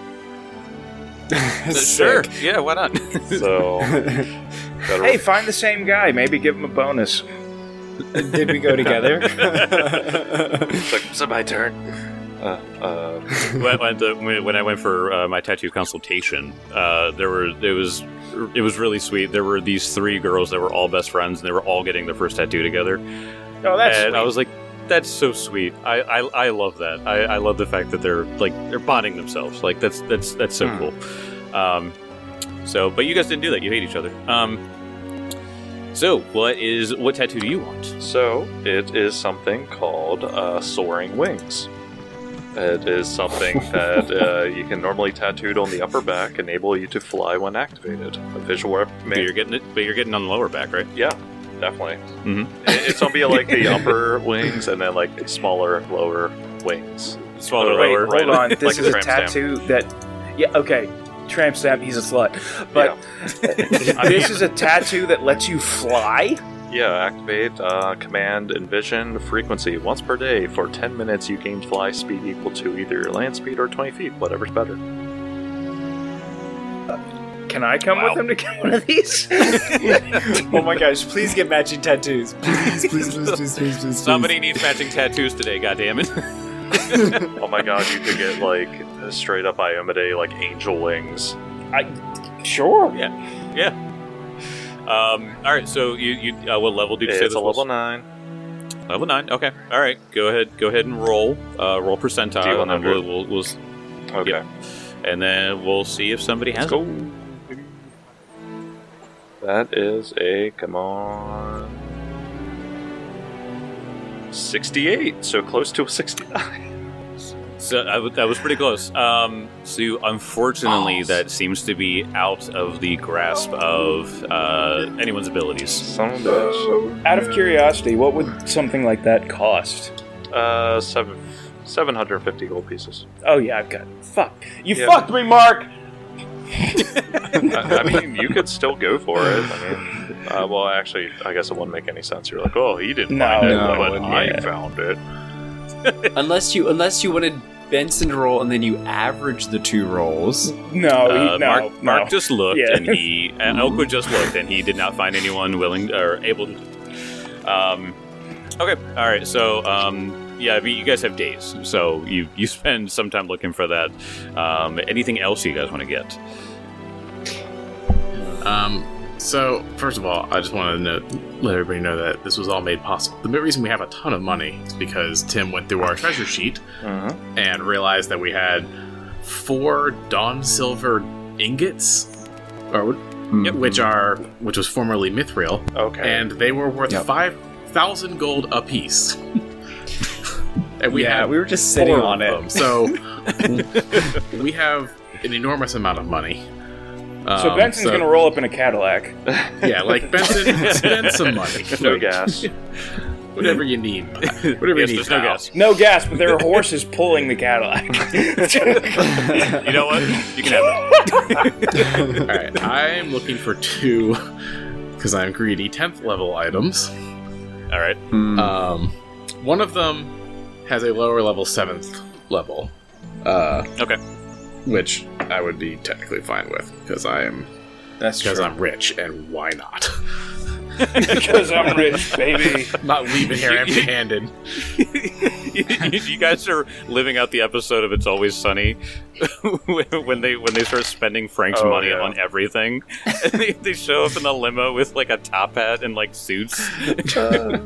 Sure. Yeah, why not? So, gotta Hey, find the same guy. Maybe give him a bonus. Did we go together? it's like, is it my turn? Uh, uh, when, when, the, when when I went for uh, my tattoo consultation, uh, there were it was it was really sweet. There were these three girls that were all best friends, and they were all getting their first tattoo together. Oh, that's and sweet. I was like, "That's so sweet." I, I, I love that. I, I love the fact that they're like they're bonding themselves. Like that's that's that's so Hmm. cool. Um, so, but you guys didn't do that. You hate each other. Um, so what is what tattoo do you want? so, it is something called uh, Soaring Wings. It is something that uh, you can normally tattooed on the upper back, enable you to fly when activated. A visual rep- But you're getting it. But you're getting on the lower back, right? Yeah, definitely. Mhm. It- It's gonna be like the upper wings and then like the smaller lower wings. Smaller, Oh, wait, lower. right. Hold on. This like is a a tramp stamp. tattoo that. Yeah, okay. Tramp stamp, he's a slut. But this is a tattoo that lets you fly? Yeah, activate uh, command envision frequency once per day for ten minutes. You gain fly speed equal to either land speed or twenty feet, whatever's better. Can I come Wow. with him to get one of these? Oh my gosh, please get matching tattoos. Please, please, please, please, please, please. Somebody needs matching tattoos today. goddammit. Oh my god, you could get like straight up Iomade like angel wings. Sure. Yeah. Um, all right. So you you uh, what level did you say It's this a level was? nine. Level nine. Okay. All right. Go ahead. Go ahead and roll. Uh, roll percentile. D And then one hundred. we'll, we'll, we'll s- Okay. Yep. and then we'll see if somebody has Let's go. That is a come on. sixty-eight, so close to a sixty-nine. it. So I w- that was pretty close. Um, so unfortunately, that seems to be out of the grasp of uh, anyone's abilities. Son of a bitch. Out of curiosity, what would something like that cost? Uh, seven, seven hundred fifty gold pieces. Oh, yeah, I've got it. Fuck. You Yeah. fucked me, Mark! I, I mean, you could still go for it. I mean, uh, well, actually, I guess it wouldn't make any sense. You're like, oh, he didn't No, find it, no, but it I wouldn't. found it. Unless you unless you wanted Benson to roll and then you average the two rolls. No, Uh, he, no, Mark, no. Mark just looked, Yeah. and he and Elkwood just looked, and he did not find anyone willing or able to. Um, okay, all right. So, um, yeah, I mean, you guys have days, so you you spend some time looking for that. Um, anything else you guys want to get? Um, so, first of all, I just want to know, let everybody know that this was all made possible. The main reason we have a ton of money is because Tim went through our treasure sheet Mm-hmm. and realized that we had four Dawn Silver ingots, or Yep. which are which was formerly Mithril, Okay. and they were worth Yep. five thousand gold apiece. And we yeah, had we were just sitting four on of it. them. So we have an enormous amount of money. So Um, Benson's so- gonna roll up in a Cadillac. Yeah, like Benson, spend some money. no Like, gas. Whatever you need. Whatever you Yes, need. there's no pal. gas. No gas, but there are horses pulling the Cadillac. You know what? You can have it. All right, I'm looking for two because I'm greedy. Tenth level items. All right. Hmm. Um, one of them has a lower level seventh level. Uh, Okay. which I would be technically fine with because I am That's because true. I'm rich, and why not? Because I'm rich, baby. Not leaving here empty-handed. you, you guys are living out the episode of It's Always Sunny when they when they start spending Frank's Oh, money yeah. on everything. And they, they show up in the limo with like a top hat and like suits. We're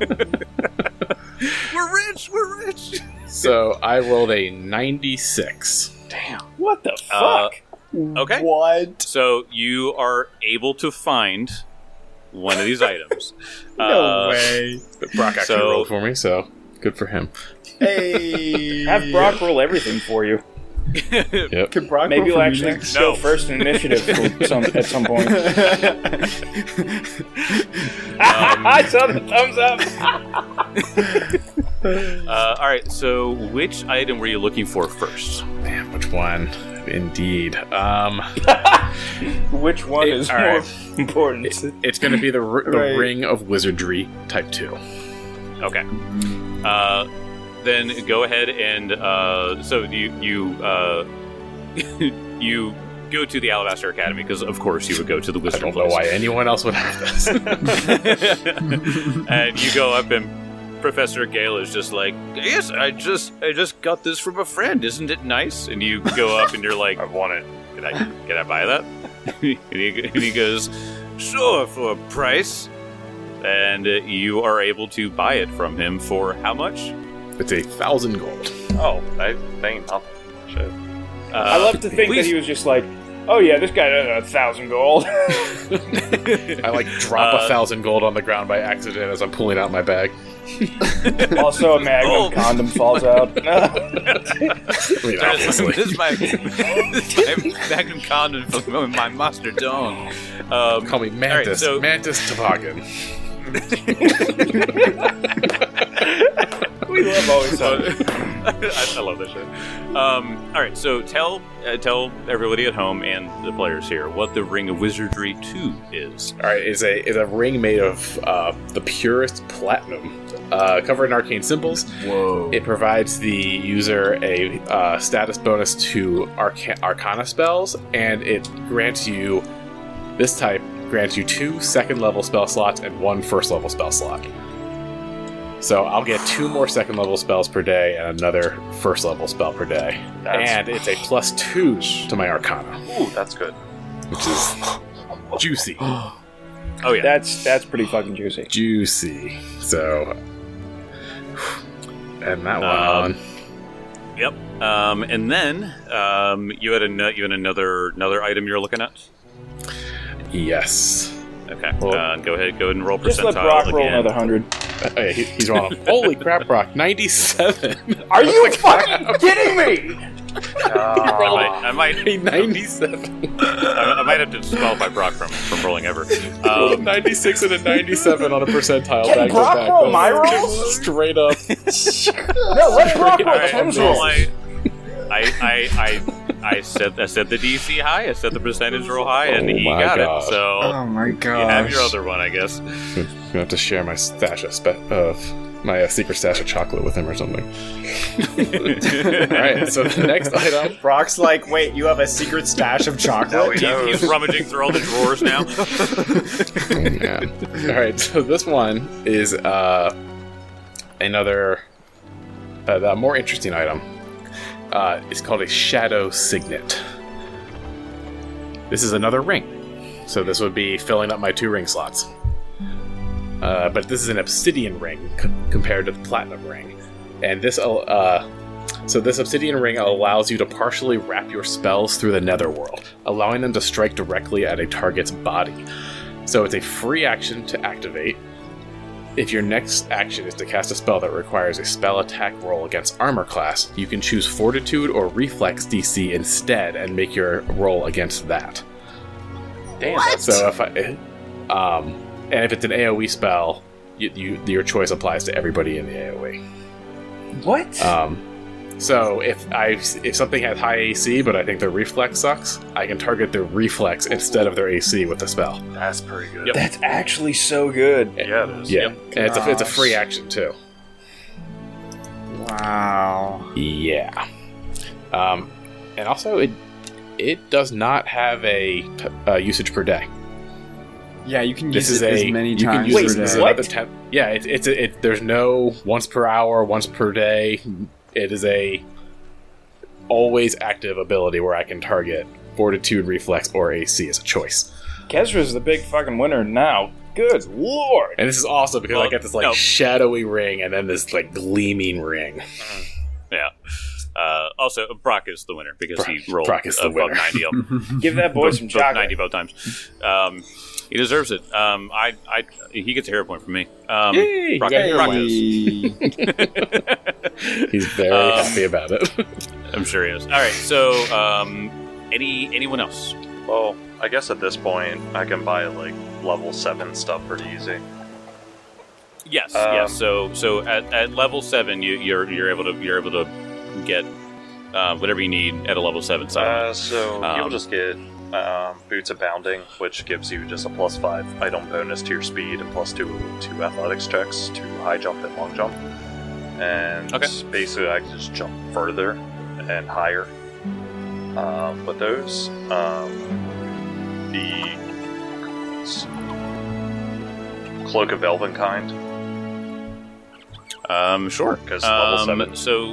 rich. We're rich. So I rolled a ninety-six. What the Uh, fuck? Okay. What? So you are able to find one of these items. No Uh, way. But Brock actually So- rolled for me, so good for him. Hey. Have Brock roll everything for you. Yep. Can Brock Maybe roll you'll for me actually next? go No. first in initiative for some, at some point. Um, I saw the thumbs up. Uh, all right. So which item were you looking for first? Man, which one? Indeed. Um, Which one It- is all more right. important? it's going to be the r- the Right. Ring of Wizardry Type Two. Okay. Uh, then go ahead and uh, so you you uh, you go to the Alabaster Academy because of course you would go to the I Wizard don't know place. why anyone else would have this. And you go up and Professor Gale is just like, yes, I just I just got this from a friend. Isn't it nice? And you go up and you're like, I want it. can I can I buy that? and, he, and he goes, sure, for a price. And uh, you are able to buy it from him for how much? It's a thousand gold. Oh, I ain't nothing. Shit. Uh, I love to think please- that he was just like, oh yeah, this guy does a thousand gold. I like drop Uh, a thousand gold on the ground by accident as I'm pulling out my bag. Also, a Magnum Oh. condom falls out. I mean, this, obviously. this is my, this is my Magnum condom from my master dong. Um, Call me Mantis. so- Mantis Toboggan. We love always Sunny. I, I love that shit. Um, all right, so tell uh, tell everybody at home and the players here what the Ring of Wizardry two is. All right, it's a it's a ring made of uh, the purest platinum, uh, covered in arcane symbols. Whoa. It provides the user a uh, status bonus to arca- Arcana spells, and it grants you this type grants you two second level spell slots and one first level spell slot. So I'll get two more second level spells per day and another first level spell per day, That's- and it's a plus two to my Arcana, Ooh, that's good. which is juicy. Oh yeah, That's that's pretty fucking juicy. Juicy. So, and that Um, one. yep. Um, and then um, you had a you had another another item you're looking at. Yes. Okay, Well- uh, go ahead, go ahead and roll percentile Just let Brock roll again. another hundred. Oh, yeah, he, he's wrong. Holy crap, Brock! ninety-seven. Are you fucking kidding me? I might, I might, A ninety-seven. I, I might have to disqualify Brock from, from rolling ever. Um, ninety-six and a ninety-seven on a percentile. Can back to Brock back. roll That's my rolls? Straight up. No, let Brock all roll right, Tim's well, rolls. I, I, I, I, I said I said the D C high. I said the percentage roll high, and Oh he my got God. it. So Oh my you god. have your other one, I guess. I'm gonna have to share my stash of, spe- of my uh, secret stash of chocolate with him or something. All right. So the next item. Brock's like, wait, you have a secret stash of chocolate? He- he's rummaging through all the drawers now. Oh, man. All right, so this one is uh, another, uh, the more interesting item. Uh, it's called a Shadow Signet. This is another ring, so this would be filling up my two ring slots. Uh, but this is an obsidian ring c- compared to the platinum ring, and this uh, so this obsidian ring allows you to partially wrap your spells through the netherworld, allowing them to strike directly at a target's body. So it's a free action to activate. If your next action is to cast a spell that requires a spell attack roll against armor class, you can choose Fortitude or Reflex D C instead and make your roll against that. Damn, What? So if I, um, and if it's an AoE spell, you, you your choice applies to everybody in the AoE. What? Um, so if I if something has high A C but I think their reflex sucks, I can target their reflex instead of their A C with the spell. that's pretty good. Yep. That's actually so good. Yeah, it is. Yeah, Yep. and it's a, it's a free Gosh. action too. Wow. Yeah. Um, and also, it it does not have a t- uh, usage per day. Yeah, you can This use is it a as many you can times use per this day. as another temp- Yeah, it, it's a, it. There's no once per hour, once per day. It is a always active ability where I can target Fortitude, Reflex, or A C as a choice. Kezra's the big fucking winner now. Good lord. And this is awesome because Well, I get this like no. shadowy ring and then this like gleaming ring. Yeah. Uh, also, Brock is the winner because Brock- he rolled Brock is the above winner. ninety of them. Give that boy Both- some both chocolate. ninety both times. Um, he deserves it. Um, I, I, he gets a hero point from me. Um, Yay! Brock, Yay! Brock is. He's very Um, happy about it. I'm sure he is. All right. So, um, any anyone else? Well, I guess at this point, I can buy like level seven stuff pretty easy. Yes. Um, yes. So, so at, at level seven, you, you're you're able to you're able to get uh, whatever you need at a level seven side. Uh, so Um, you'll just get um, Boots of Bounding, which gives you just a plus five item bonus to your speed and plus two to athletics checks to high jump and long jump. And Okay. basically, I can just jump further and higher um, with those. Um, the Cloak of Elvenkind. Um, sure. 'Cause level Um, seven. So,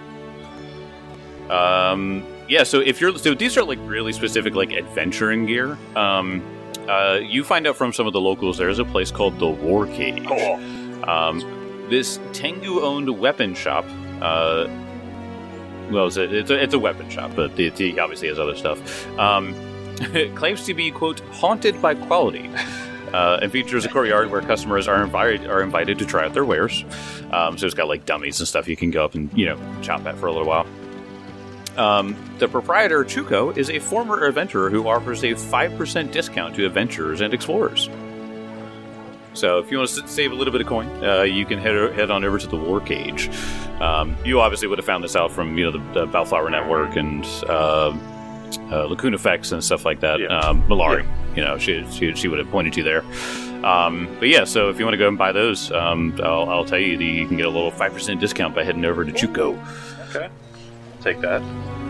um, yeah. So if you're so these are like really specific like adventuring gear. Um, uh, you find out from some of the locals there is a place called the War Cage. Oh, Um, this Tengu-owned weapon shop. Uh, well, it's a, it's a it's a weapon shop, but it, it obviously has other stuff. Um, it claims to be quote haunted by quality. Uh, and features a courtyard where customers are invited are invited to try out their wares. Um, so it's got like dummies and stuff you can go up and you know chop at for a little while. Um, the proprietor Chuko is a former adventurer who offers a five percent discount to adventurers and explorers. So if you want to save a little bit of coin, uh, you can head head on over to the War Cage. Um, you obviously would have found this out from you know the, the Bellflower Network and uh, uh, Lacuna Effects and stuff like that. Yeah. Um, Malari, you know, she, she she would have pointed you there. Um, but yeah, so if you want to go and buy those, um, I'll, I'll tell you that you can get a little five percent discount by heading over to Chuko. okay. Take that.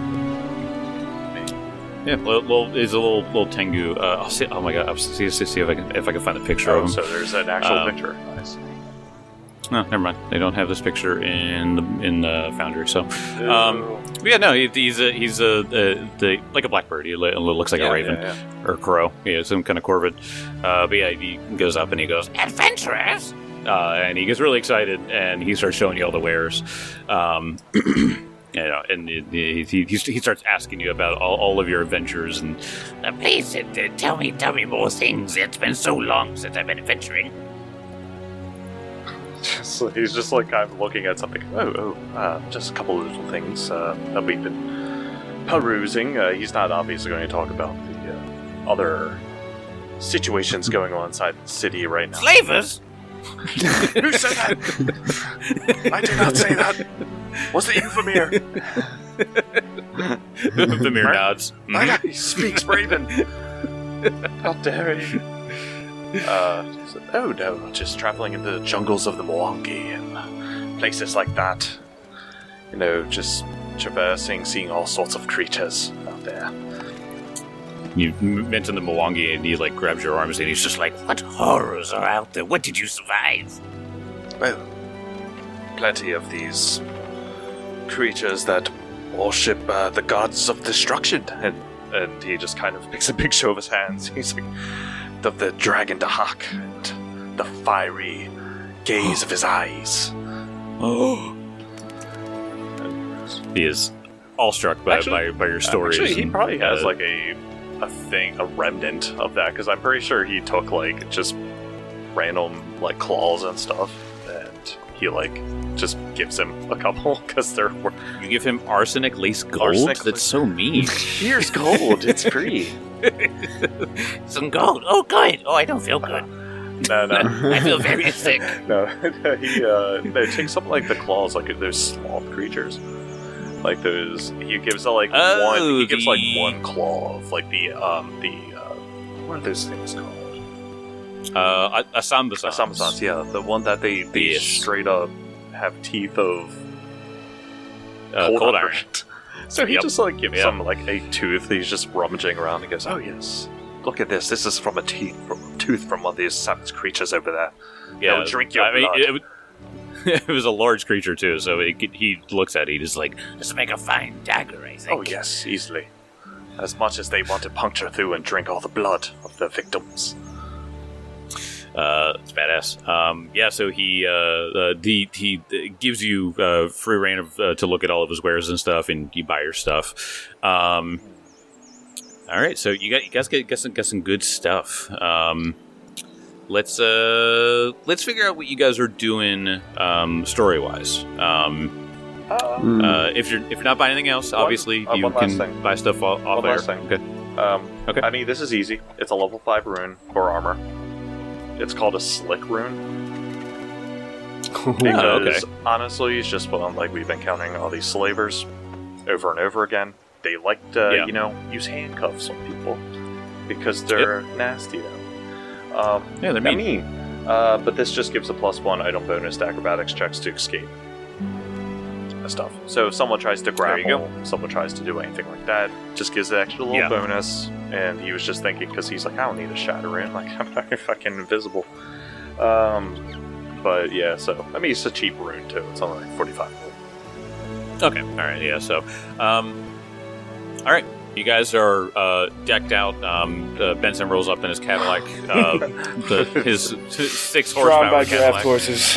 Yeah, little, little is a little little Tengu. Uh, I'll see. Oh my god, I'll see, see, see if I can if I can find a picture Oh, of him. so there's an actual Um, picture. Nice. No, never mind. They don't have this picture in the in the Foundry. So, um, but yeah, no, he, he's a he's a, a the like a blackbird. He li- looks like Yeah, a raven yeah, yeah. or a crow. Yeah, some kind of corvid. Uh, but yeah, he goes up and he goes adventurous, uh, and he gets really excited and he starts showing you all the wares. Um, you know, and it, he, he he starts asking you about all, all of your adventures and Uh, please, uh, uh, tell me, tell me more things. It's been so long since I've been adventuring. So he's just like kind of looking at something. Oh, oh, uh, just a couple of little things uh, that we've been perusing. Uh, he's not obviously going to talk about the uh, other situations going on inside the city right now. Slavers? Who said that? I did not say that. Was it you, Vamir? Vamir Right? nods. Mhm. My guy speaks Raven. How dare he? Uh, so- oh no, just traveling in the jungles of the Mwangi and places like that. You know, just traversing, seeing all sorts of creatures out there. You m- mentioned the Mwangi, and he like grabs your arms, and he's just like, What horrors are out there? What did you survive? Well, plenty of these creatures that worship uh, the gods of destruction. And, and he just kind of makes a big show of his hands. He's like, the, the dragon Dahak, and the fiery gaze of his eyes. "Oh." He is awestruck by Actually- by, by your stories. Actually, he and, probably has uh, like a a thing, a remnant of that, because I'm pretty sure he took like just random like claws and stuff, and he like just gives him a couple because they're worth. you give him arsenic lace gold. Arsenic That's lace- so mean. Here's gold. It's free. Some gold. Oh, good. Oh, I don't feel good. No, no. I feel very sick. No, he uh, no, takes something like the claws, like those sloth creatures, like those. He gives uh, like Oh, one. He gives like the- one claw of like the um the uh, what are those things called? Uh, Asambasans. Asamazans, yeah, the one that they they Yes. straight up have teeth of uh, cold, cold iron. iron. So he Yep. just like gives Yep. him like a tooth. He's just rummaging around. He goes, "Oh yes, look at this. This is from a teeth, from a tooth from one of these savage creatures over there. Yeah, It'll drink your I mean, blood." it, it was a large creature too, so it, he looks at it. He's like, This will make a fine dagger, I think. Oh yes, easily. As much as they want to puncture through and drink all the blood of their victims. Uh, it's badass. Um, yeah, so he uh, uh, the, he gives you uh, free reign of, uh, to look at all of his wares and stuff, and you buy your stuff. Um, all right, so you got you guys get, get some get some good stuff. Um, let's uh, let's figure out what you guys are doing um, story wise. Um, Mm. uh, if you're if you're not buying anything else, One- obviously uh, you one last can thing. buy stuff off, off One air. last thing. Okay. Um, Okay. I mean, this is easy. It's a level five rune for armor. It's called a slick rune. Oh, Because okay. honestly, it's just well, like we've been counting all these slavers over and over again. They like to, Yeah. you know, use handcuffs on people because they're nasty now. Um, Yeah, they're I mean. mean, uh, but this just gives a plus one item bonus to acrobatics checks to escape and stuff. So if someone tries to There you grapple, someone tries to do anything like that, just gives an extra little Yeah. bonus. And he was just thinking because he's like, I don't need a shatter rune, like I'm not fucking invisible. Um, but yeah, so I mean, it's a cheap rune too. It's only like forty-five. Okay. All right. Yeah. So, um, all right. You guys are uh, decked out. Um, uh, Benson rolls up in his Cadillac, uh, the, his t- six Drawn horsepower by draft Cadillac. horses.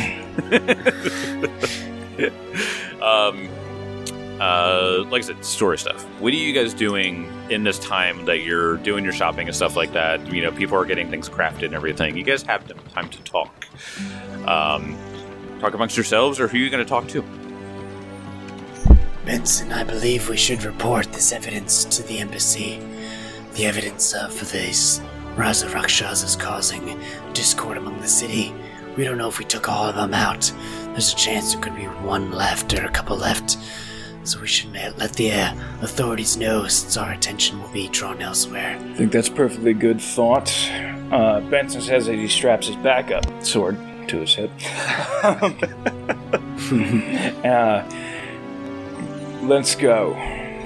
um, uh, like I said, story stuff. What are you guys doing in this time that you're doing your shopping and stuff like that? You know, people are getting things crafted and everything. You guys have time to talk. Um, talk amongst yourselves, or who are you going to talk to? Benson, I believe we should report this evidence to the embassy. The evidence of these Raza Rakshas is causing discord among the city. We don't know if we took all of them out. There's a chance there could be one left or a couple left. So we should ma- let the uh, authorities know, since our attention will be drawn elsewhere. I think that's perfectly good thought. Uh, Benson says that he straps his backup sword to his hip. uh, let's go.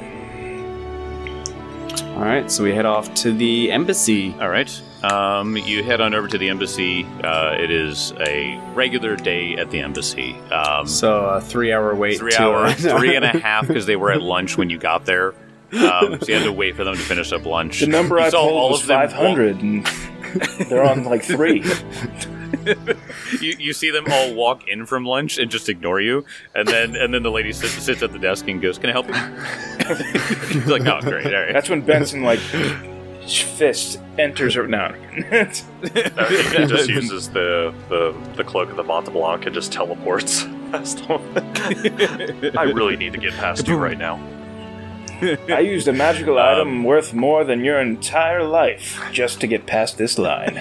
All right, so we head off to the embassy. All right. Um, you head on over to the embassy. Uh, it is a regular day at the embassy. Um, So a three-hour wait. three to, hour, uh, three and a half because they were at lunch when you got there. Um, so you had to wait for them to finish up lunch. The number You I saw pulled was them five hundred, and they're on like three. walk- you, you see them all walk in from lunch and just ignore you, and then and then the lady sits, sits at the desk and goes, "Can I help you?" She's like, "Oh, great, all right." That's when Benson, like, fist enters her. No. Uh, he just uses the, the, the cloak of the Mont Blanc and just teleports past him. I really need to get past you right now. I used a magical Um, item worth more than your entire life just to get past this line.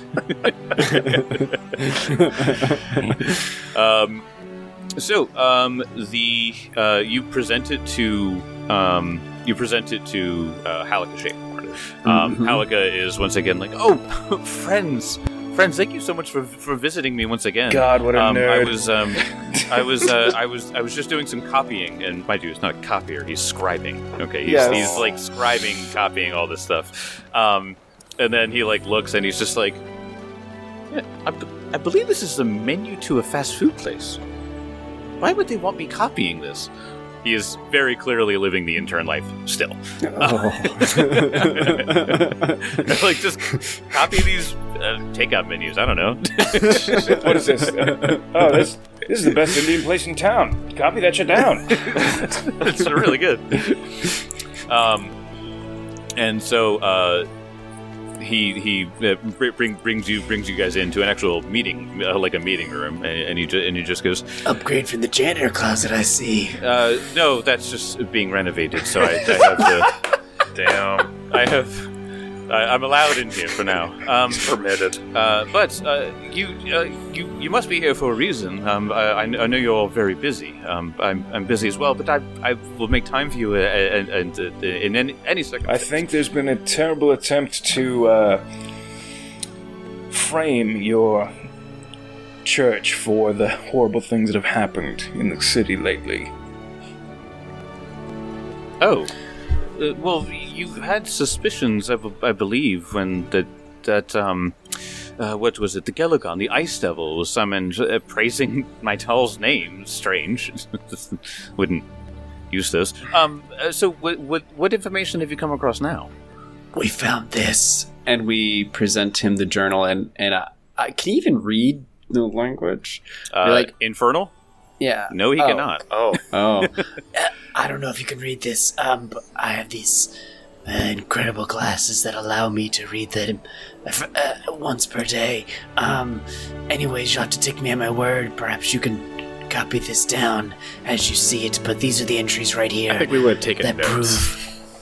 Um, so um, the uh, you present it to um, you present it to uh, Halika Shakeborn. Um, Mhm. Halika is once again like, "Oh, friends, friends, thank you so much for for visiting me once again." God, what a um, I nerd. was um, I was uh, I was I was just doing some copying, and mind you, it's not a copier; he's scribing. Okay, he's, Yes. he's like scribing, copying all this stuff. Um, and then he like looks, and he's just like, "Yeah, I, b- I believe this is the menu to a fast food place. Why would they want me copying this?" He is very clearly living the intern life still. Oh. Like, just copy these uh, takeout menus. I don't know. What is this? Oh, this this is the best Indian place in town. Copy that shit down. It's really good. Um, and so uh, he he uh, br- bring, brings you brings you guys into an actual meeting, uh, like a meeting room, and, and he ju- and he just goes, Upgrade from the janitor closet, I see. uh, "No, that's just being renovated. So I, I have to. Damn. I have." I, I'm allowed in here for now. Um, Permitted. uh, but uh, you, uh, you, you must be here for a reason. Um, I, I I know you're all very busy. Um, I'm, I'm busy as well, but I, I will make time for you uh, and, and, uh, in any, any I circumstance. think there's been a terrible attempt to uh, frame your church for the horrible things that have happened in the city lately. Oh, uh, well, you had suspicions, I, b- I believe, when that that um, uh, what was it? The Gelagon, the Ice Devil, was summoned, uh, praising Nightall's name. Strange, wouldn't use this. Um, uh, so, what, what what information have you come across now? We found this. And we present him the journal, and and uh, I can he even read the language? Uh, like Infernal? yeah. No, he Oh. cannot. Oh, Oh, Uh, I don't know if you can read this, um, but I have these uh, incredible glasses that allow me to read them uh, uh, once per day. Um, anyways, you'll have to take me at my word. Perhaps you can copy this down as you see it, but these are the entries right here I think we would have taken that notes. prove...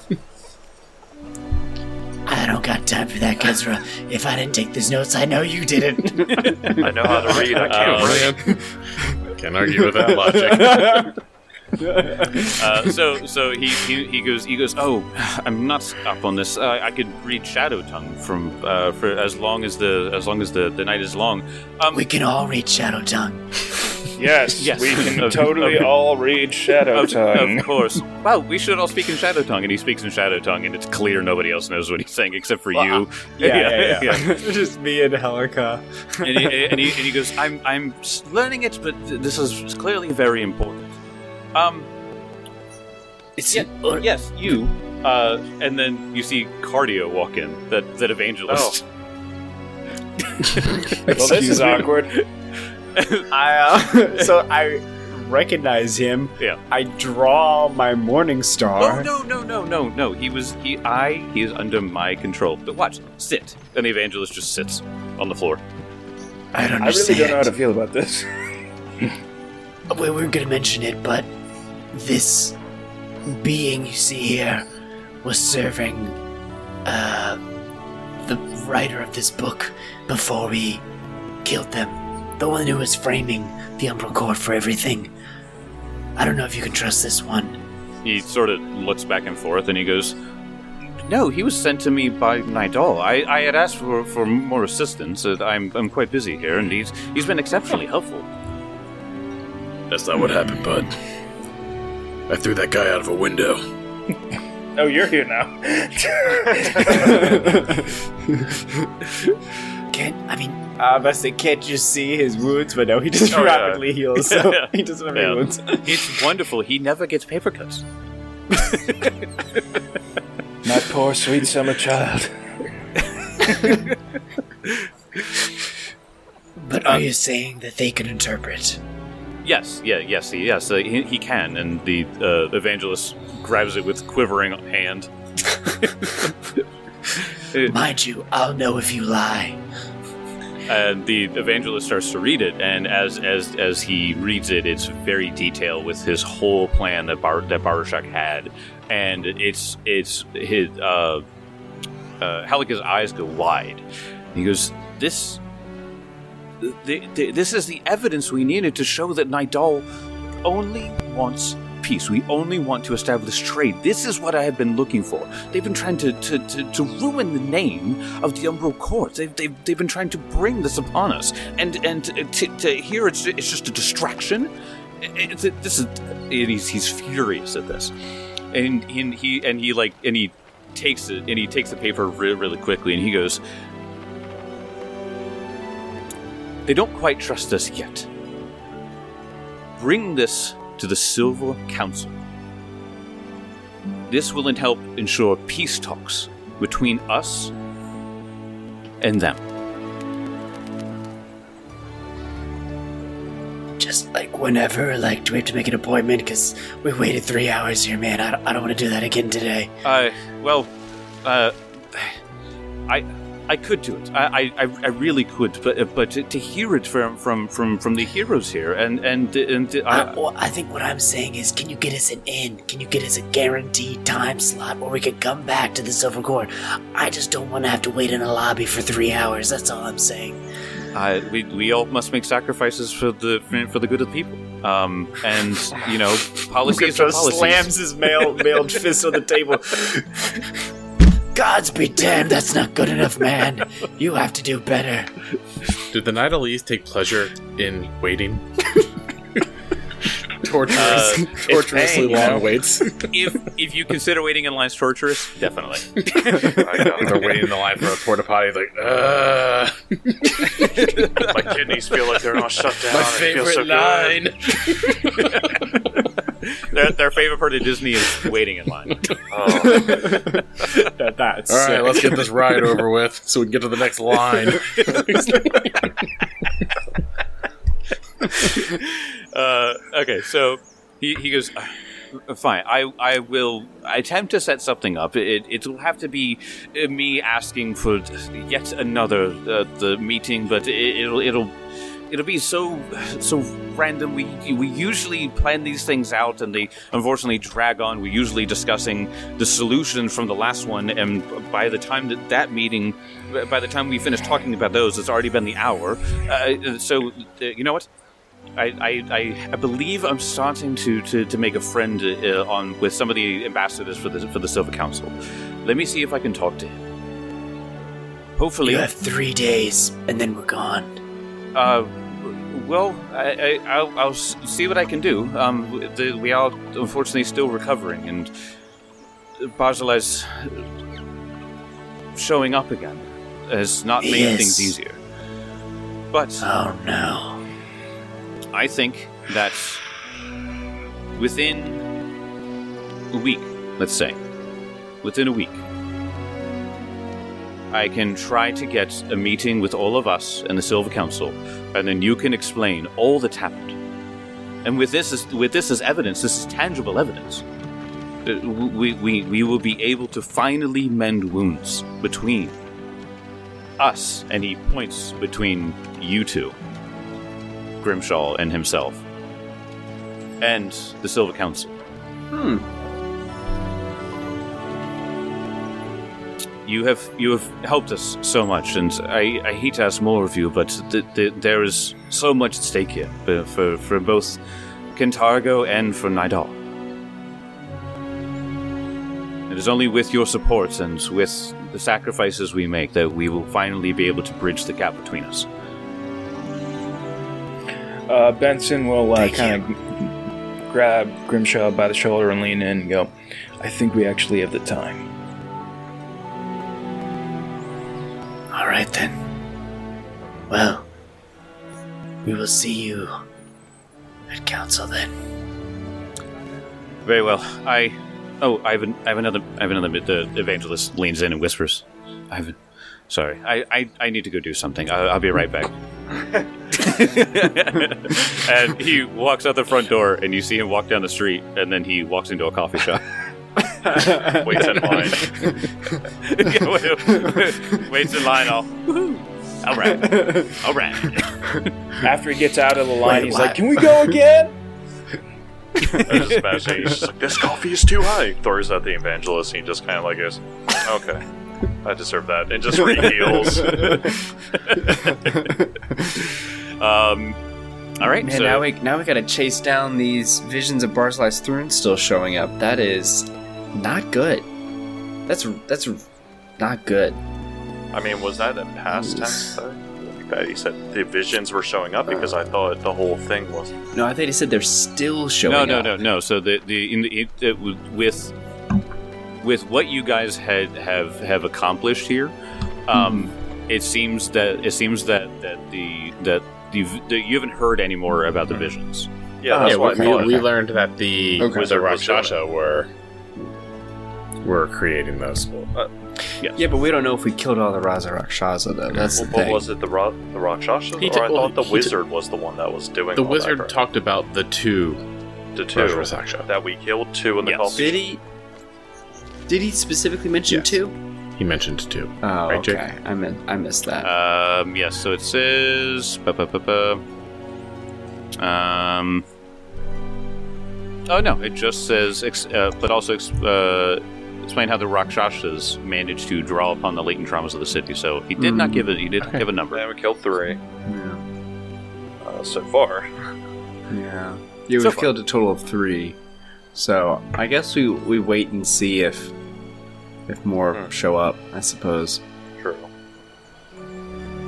I don't got time for that, Kezra. If I didn't take these notes, I know you didn't. I know how to read. I can't Uh, write. Can't argue with that logic. Uh, so, so he, he he goes he goes. Oh, I'm not up on this. Uh, I could read Shadow Tongue from uh, for as long as the as long as the, the night is long. Um, We can all read Shadow Tongue. Yes, Yes. we can Of- totally of- all read Shadow of, Tongue. of course. Wow, we should all speak in Shadow Tongue, and he speaks in Shadow Tongue, and it's clear nobody else knows what he's saying except for you. yeah, yeah, yeah. Just me and Helica. and, he, and, he, and he goes, "I'm I'm s- learning it, but th- this is clearly very important." Um. It's Yeah, or, yes, you. Uh, and then you see Cardio walk in, that that evangelist. Well, this is awkward. I uh, so I recognize him. Yeah. I draw my morning Oh star. no no no no no! He was he I he is under my control. But watch, sit. And the evangelist just sits on the floor. I don't I really understand. don't know how to feel about this. We weren't going to mention it, but this being you see here was serving uh, the writer of this book before we killed them. The one who was framing the Umbral Court for everything. I don't know if you can trust this one. He sort of looks back and forth, and he goes, "No, he was sent to me by Nidal. I, I had asked for, for more assistance. Uh, I'm I'm quite busy here, and he's he's been exceptionally helpful." That's not what happened, bud. I threw that guy out of a window. Oh, you're here now. Can't, I mean, Uh, but they can't just see his wounds, but no, he just Oh, yeah. rapidly heals, so Yeah. he doesn't have Yeah. any wounds. It's wonderful. He never gets paper cuts. My poor sweet summer child. but are you saying that they can interpret? Yes, yeah, yes, he, yes, uh, he, he can, and the uh, evangelist grabs it with quivering hand. Mind you, I'll know if you lie. And the evangelist starts to read it, and as as as he reads it, it's very detailed with his whole plan that Bar- that Baruchak had, and it's it's his uh, uh, Halika's eyes go wide. He goes, "This, the, the, this is the evidence we needed to show that Nidal only wants peace. We only want to establish trade. This is what I have been looking for. They've been trying to to, to, to ruin the name of the Umbral Court. They've, they've they've been trying to bring this upon us. And and to, to hear it's it's just a distraction. It's, it, this is and he's he's furious at this. And, and he and he like and he takes it and he takes the paper really really quickly and he goes, "They don't quite trust us yet. Bring this to the Silver Council. This will help ensure peace talks between us and them." Just like whenever, like, do we have to make an appointment? Because we waited three hours here, man. I don't, I don't want to do that again today. Uh, well, uh, I, I could do it. I, I, I really could. But, but to, to hear it from, from, from, from the heroes here, and and and I, I, well, I think what I'm saying is, can you get us an in? Can you get us a guaranteed time slot where we can come back to the Silver Court? I just don't want to have to wait in a lobby for three hours. That's all I'm saying. I, we, we all must make sacrifices for the for the good of the people. Um, and you know, policies are policies. slams his mail, mailed fist on the table. Gods be damned, that's not good enough, man. You have to do better. Did the Nidalese take pleasure in waiting? torturous, Uh, torturously pain, long you know? waits. if if you consider waiting in line torturous, definitely. They're waiting in the line for a porta potty. Like, uh, My kidneys feel like they're not shut down. my It feels so favorite good. line. their, their favorite part of Disney is waiting in line. Oh, That, that's All right, sick. let's get this ride over with so we can get to the next line. Uh, okay, so he, he goes, "Uh, fine, I, I will attempt to set something up. It, it'll have to be uh, me asking for yet another uh, the meeting, but it, it'll it'll it'll be so so random. We we usually plan these things out, and they unfortunately drag on. We're usually discussing the solution from the last one, and by the time that that meeting, by the time we finish talking about those, it's already been the hour. Uh, so uh, you know what? I, I, I, I believe I'm starting to, to, to make a friend uh, on with some of the ambassadors for the for the Silver Council. Let me see if I can talk to him. Hopefully, You have three days, and then we're gone. uh, well, I, I, I'll, I'll s- see what I can do. Um, the, we are unfortunately still recovering, and Barzilai's showing up again has not made Yes. things easier. But Oh no. I think that within a week, let's say, within a week, I can try to get a meeting with all of us and the Silver Council, and then you can explain all that's happened. And with this as with this as evidence, this is tangible evidence. Uh, We, we, we will be able to finally mend wounds between us, and he points between you two. Grimshaw and himself, and the Silver Council. Hmm. You have you have helped us so much, and I, I hate to ask more of you, but th- th- there is so much at stake here for for, for both Kentargo and for Nidal. It is only with your support and with the sacrifices we make that we will finally be able to bridge the gap between us. Uh, Benson will uh, Thank kind of grab Grimshaw by the shoulder and lean in and go, I think we actually have the time. All right then. Well, we will see you at council then. Very well. I oh, I have an, I have another I have another. The evangelist leans in and whispers, "I have, sorry, I, I, I need to go do something. I'll, I'll be right back." And he walks out the front door, and you see him walk down the street, and then he walks into a coffee shop. waits in line. Yeah, wait- waits in line. All, all right, all right. After he gets out of the line, Wait, he's what? like, can we go again? I just imagine he's just like, this coffee is too high. Throws at the evangelist, and he just kind of like goes, okay, I deserve that, and just reheals. Um, all right. Man, so now we now we gotta chase down these visions of Barzilai's throne still showing up. That is not good. That's that's not good. I mean, was that in past tense though? Like that he said the visions were showing up because I thought the whole thing was. No, I thought he said they're still showing no, up. no, no, no. So the the in the, it, it, with with what you guys had have have accomplished here, um, it seems that it seems that that the that you've, that you haven't heard any more about the visions. Yeah, Oh, that's yeah, what we, I thought. we learned that the Okay. Wizard Was doing Rakshasa were were creating those. Yeah, but we don't know if we killed all the Raza Rakshasa though. That's Well, the but thing. was it the Ra- the Rakshasa? He Or t- I well, thought the he t- wizard was the one that was doing The all wizard that crap. talked about the two the two Raja Rakshasa. that we killed two in the Yes. coffee. Did he? Did he specifically mention Yes. two? He mentioned two. Oh, Right, Jake? okay. I meant I missed that. Um, yes. So it says. ba, ba, ba, ba. Um. Oh no! It just says, ex- uh, but also ex- uh, explain how the Rakshasas managed to draw upon the latent traumas of the city. So he did not Mm. give it. He didn't Okay. give a number. And we killed three yeah. uh, so far. Yeah. Yeah, So we've far. killed a total of three. So I guess we we wait and see if if more Hmm. show up. I suppose. True.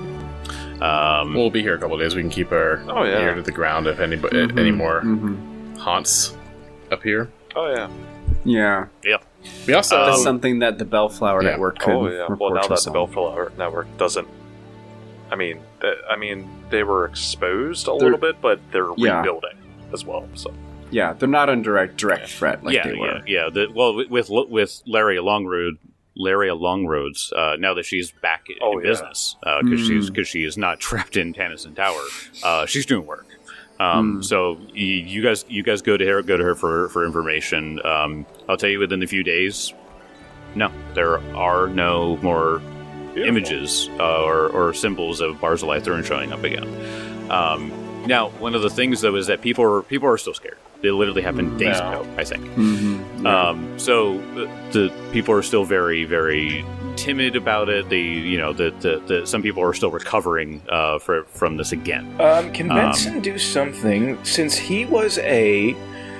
Um, We'll be here a couple of days. We can keep our Oh, yeah. ear to the ground if anybody Mhm. any more Mhm. haunts up here. Oh yeah. Yeah. We also That's Um, something that the Bellflower yeah. Network could Oh yeah. Well, report now to that us the on. Bellflower Network doesn't. I mean, th- I mean, they were exposed a They're- little bit, but they're Yeah. rebuilding as well. So Yeah, they're not under direct direct threat like yeah, they were. yeah, yeah. The, well, with with with Larry Longroad, Larry Longroads, uh, now that she's back in Oh, yeah. business because Mm. she's because she is not trapped in Tennyson Tower, uh, she's doing work. Um, Mm. So y- you guys, you guys go to her, go to her for for information. Um, I'll tell you within a few days. No, there are no more Beautiful. images uh, or, or symbols of Barzillai Throne showing up again. Um, now, one of the things though is that people are people are still scared. They literally happened days No. ago, I think. Mm-hmm. Um, so uh, the people are still very, very timid about it. They, you know, the, the, the some people are still recovering uh, for, from this again. Um, can Um, Benson do something since he was a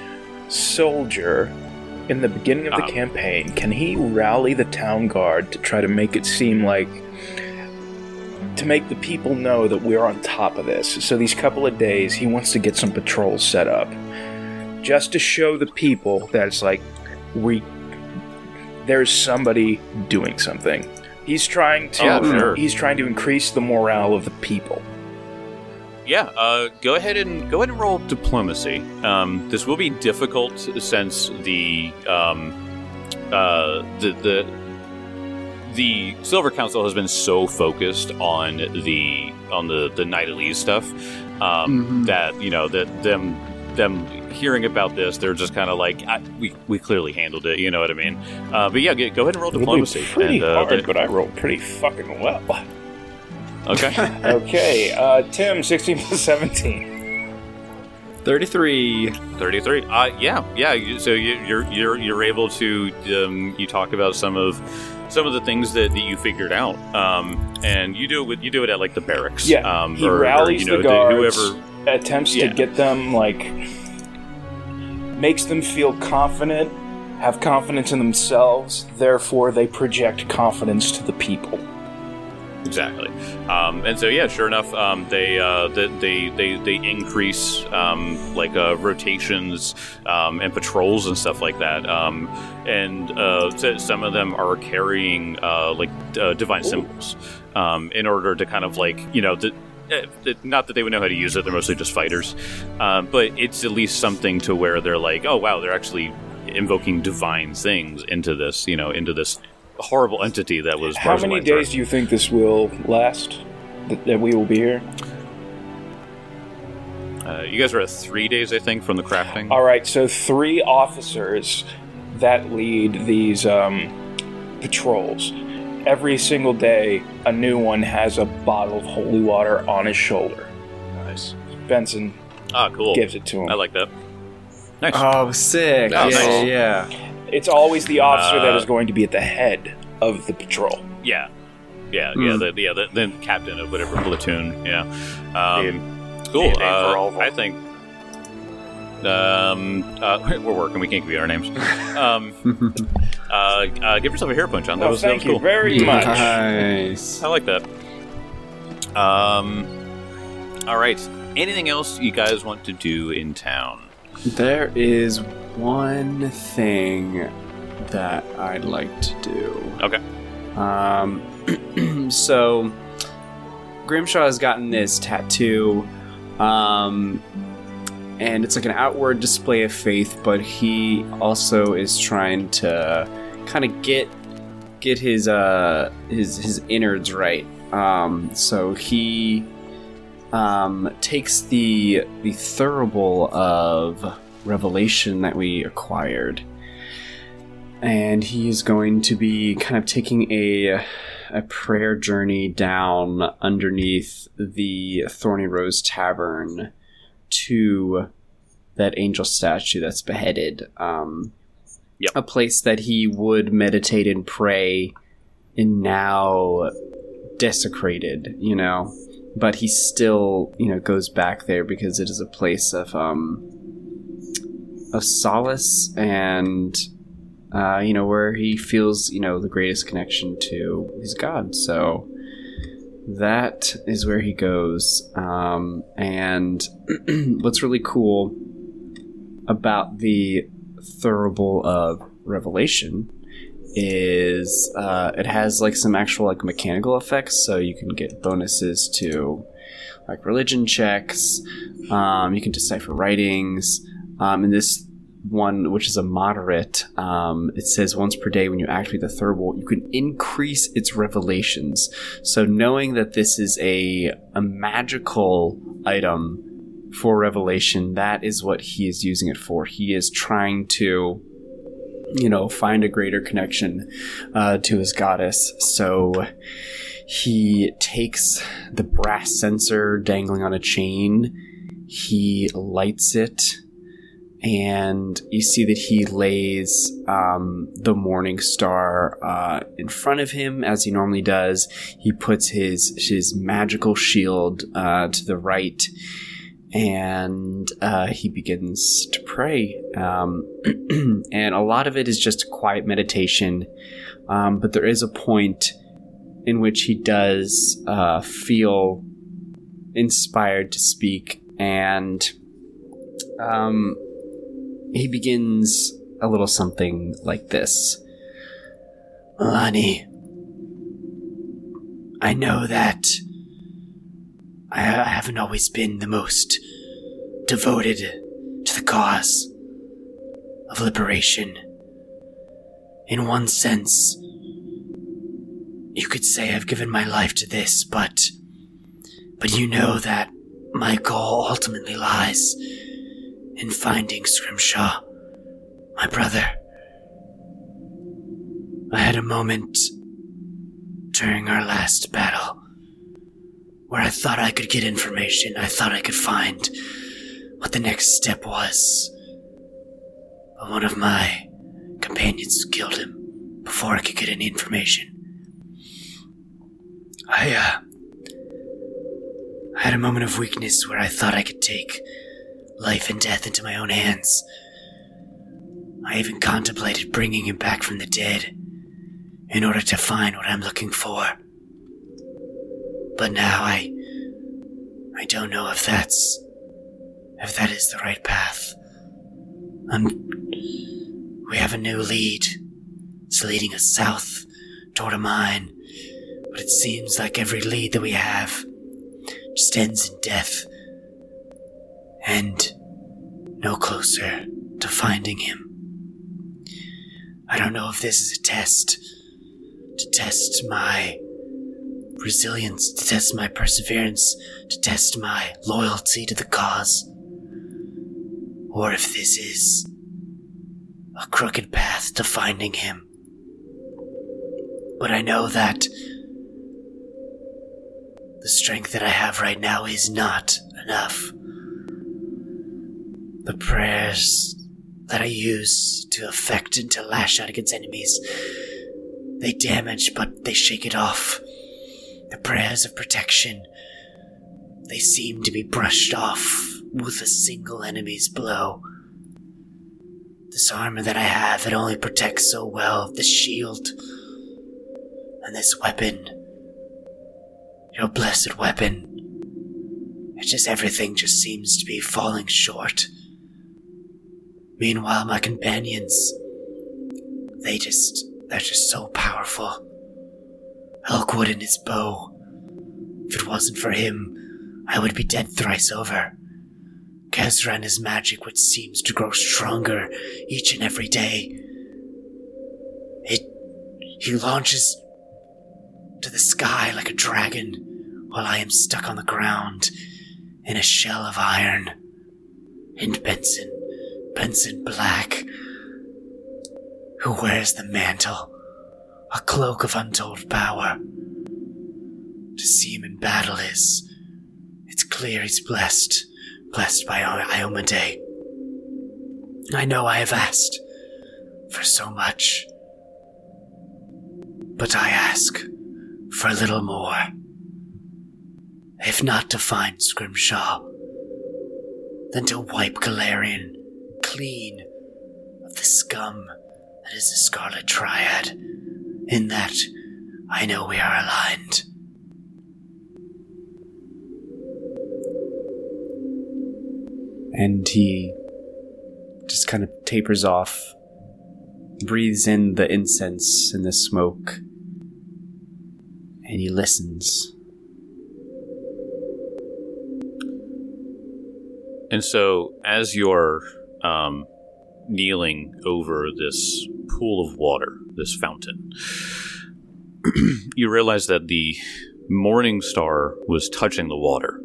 soldier in the beginning of the Um, campaign? Can he rally the town guard to try to make it seem like to make the people know that we're on top of this? So these couple of days, he wants to get some patrols set up, just to show the people that it's like we there's somebody doing something. He's trying to Oh, sure. he's trying to increase the morale of the people. Yeah, uh, go ahead and go ahead and roll diplomacy. Um, this will be difficult since the um, uh, the the the Silver Council has been so focused on the on the the Night Elise stuff um, Mhm. that you know that them them hearing about this, they're just kind of like I, we we clearly handled it. You know what I mean? Uh, but yeah, get, go ahead and roll It'll diplomacy. be pretty and, uh, hard, the- but I rolled pretty fucking well. okay. Okay, uh, Tim, sixteen plus seventeen. thirty-three. thirty-three. Uh, yeah, yeah. you- So you, you're you're you're able to um, you talk about some of some of the things that, that you figured out, um, and you do it with, you do it at like the barracks. Yeah, um, he or, or, rallies you know, the guards, whoever. attempts Yeah. to get them, like, makes them feel confident, have confidence in themselves, therefore they project confidence to the people. Exactly. Um, and so yeah, sure enough, um, they, uh, they they they they increase um, like uh, rotations um, and patrols and stuff like that. Um, and uh, so some of them are carrying uh, like uh, divine symbols um, in order to kind of like you know. The, uh, not that they would know how to use it; they're mostly just fighters. Um, but it's at least something to where they're like, "Oh wow, they're actually invoking divine things into this, you know, into this horrible entity that was." How many Barzillai days do you think this will last? That, that we will be here? Uh, you guys are at three days, I think, from the crafting. Alright, so three officers that lead these um, patrols. Every single day, a new one has a bottle of holy water on his shoulder. nice. Benson Ah, cool. gives it to him. I like that. Nice. Oh, sick. Oh, yeah, nice. yeah, yeah. It's always the officer that Uh, is going to be at the head of the patrol. yeah, yeah, Hmm. yeah. The yeah, the, the captain of whatever platoon. Yeah. Um, cool. Need a name Uh, for all of them. I think. Um, uh, we're working. We can't give you our names. Um, uh, uh, give yourself a hair punch on. That Well, was that thank was you cool. very much. Nice. I like that. Um. All right. Anything else you guys want to do in town? There is one thing that I'd like to do. Okay. Um, so Grimshaw has gotten this tattoo, um, and it's like an outward display of faith, but he also is trying to kind of get get his uh his his innards right. Um, so he um takes the the thurible of revelation that we acquired, and he's going to be kind of taking a a prayer journey down underneath the Thorny Rose Tavern to that angel statue that's beheaded. Um, Yep. A place that he would meditate and pray, and now desecrated, you know. But he still, you know, goes back there because it is a place of um, of solace and, uh, you know, where he feels, you know, the greatest connection to his God. So that is where he goes. Um, and what's really cool about the Thurible of Revelation is uh, it has like some actual like mechanical effects, so you can get bonuses to like religion checks. Um, you can decipher writings. Um, and this one, which is a moderate, um, it says once per day when you activate the Thurible, you can increase its revelations. So knowing that this is a a magical item for revelation, that is what he is using it for. He is trying to, you know, find a greater connection uh, to his goddess. So he takes the brass censer dangling on a chain, he lights it, and you see that he lays um, the morning star uh, in front of him, as he normally does. He puts his his magical shield uh, to the right, and uh, he begins to pray. Um, and a lot of it is just quiet meditation, um, but there is a point in which he does uh, feel inspired to speak, and um, he begins a little something like this. Milani, I know that I haven't always been the most devoted to the cause of liberation. In one sense, you could say I've given my life to this, but but you know that my goal ultimately lies in finding Scrimshaw, my brother. I had a moment during our last battle where I thought I could get information. I thought I could find what the next step was. But one of my companions killed him before I could get any information. I, uh, I had a moment of weakness where I thought I could take life and death into my own hands. I even contemplated bringing him back from the dead in order to find what I'm looking for. But now I... I don't know if that's... if that is the right path. I'm... We have a new lead. It's leading us south toward a mine. But it seems like every lead that we have just ends in death. And no closer to finding him. I don't know if this is a test to test my resilience, to test my perseverance, to test my loyalty to the cause, or if this is a crooked path to finding him. But I know that the strength that I have right now is not enough. The prayers that I use to affect and to lash out against enemies, they damage, but they shake it off. The prayers of protection, they seem to be brushed off with a single enemy's blow. This armor that I have, it only protects so well. The shield and this weapon, your blessed weapon, it's just everything just seems to be falling short. Meanwhile, my companions, they just, they're just so powerful. Elkwood and his bow. If it wasn't for him, I would be dead thrice over. Kezra and his magic, which seems to grow stronger each and every day. It, he launches to the sky like a dragon, while I am stuck on the ground in a shell of iron. And Benson, Benson Black, who wears the mantle, a cloak of untold power. To see him in battle is, it's clear he's blessed, blessed by Iomedae. I know I have asked for so much, but I ask for a little more. If not to find Scrimshaw, then to wipe Galarian clean of the scum that is the Scarlet Triad. In that, I know we are aligned. And he just kind of tapers off, breathes in the incense and the smoke, and he listens. And so, as you're um, kneeling over this pool of water, this fountain, you realize that the morning star was touching the water.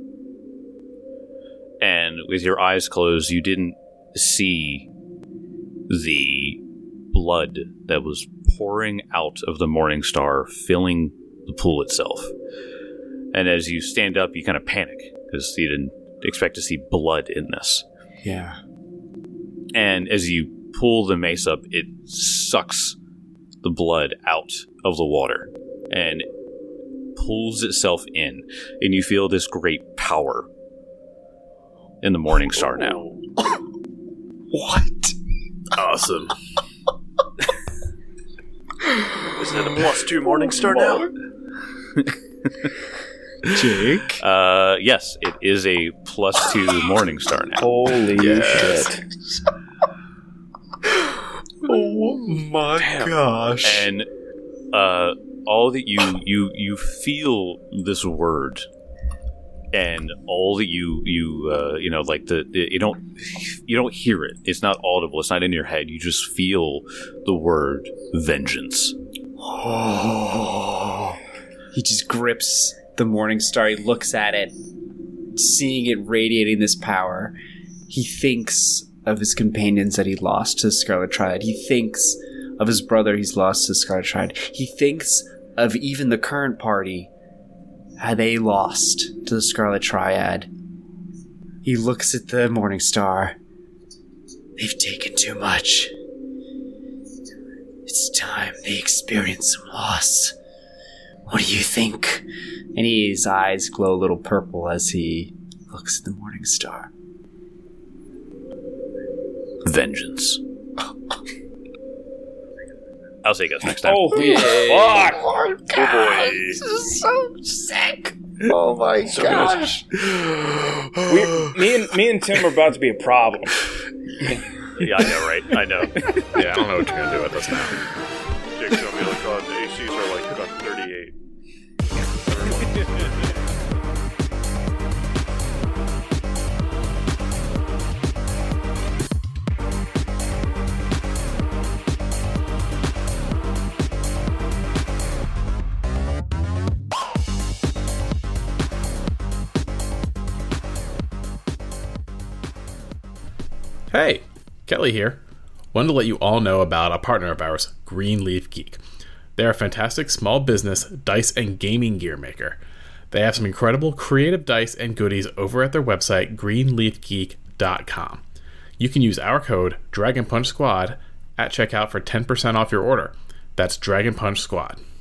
And with your eyes closed, you didn't see the blood that was pouring out of the morning star, filling the pool itself. And as you stand up, you kind of panic, because you didn't expect to see blood in this. Yeah. And as you pull the mace up, it sucks the blood out of the water and pulls itself in, and you feel this great power in the morning star now. What? Awesome. Is it a plus two morning star now? Jake? Uh, yes, it is a plus two morning star now. Holy Yes. shit. Oh my gosh. And uh, all that you you you feel this word, and all that you you uh, you know like the, the you don't you don't hear it. It's not audible. It's not in your head. You just feel the word vengeance. Oh. He just grips the morning star. He looks at it, seeing it radiating this power. He thinks of his companions that he lost to the Scarlet Triad. He thinks of his brother he's lost to the Scarlet Triad. He thinks of even the current party, how they lost to the Scarlet Triad. He looks at the morning star. They've taken too much. It's time they experience some loss. What do you think? And his eyes glow a little purple as he looks at the morning star. Vengeance. I'll see you guys next time. Oh, fuck! Oh, boy. This is so sick. oh my gosh. We, me and me and Tim are about to be a problem. Yeah, I know, right? I know. Yeah, I don't know what you're gonna do with us now. Jake's gonna be like, oh, the A Cs are like on thirty-eight. Hey, Kelly here. Wanted to let you all know about a partner of ours, Greenleaf Geek. They're a fantastic small business dice and gaming gear maker. They have some incredible creative dice and goodies over at their website, greenleaf geek dot com. You can use our code Dragon Punch Squad at checkout for ten percent off your order. That's Dragon Punch Squad.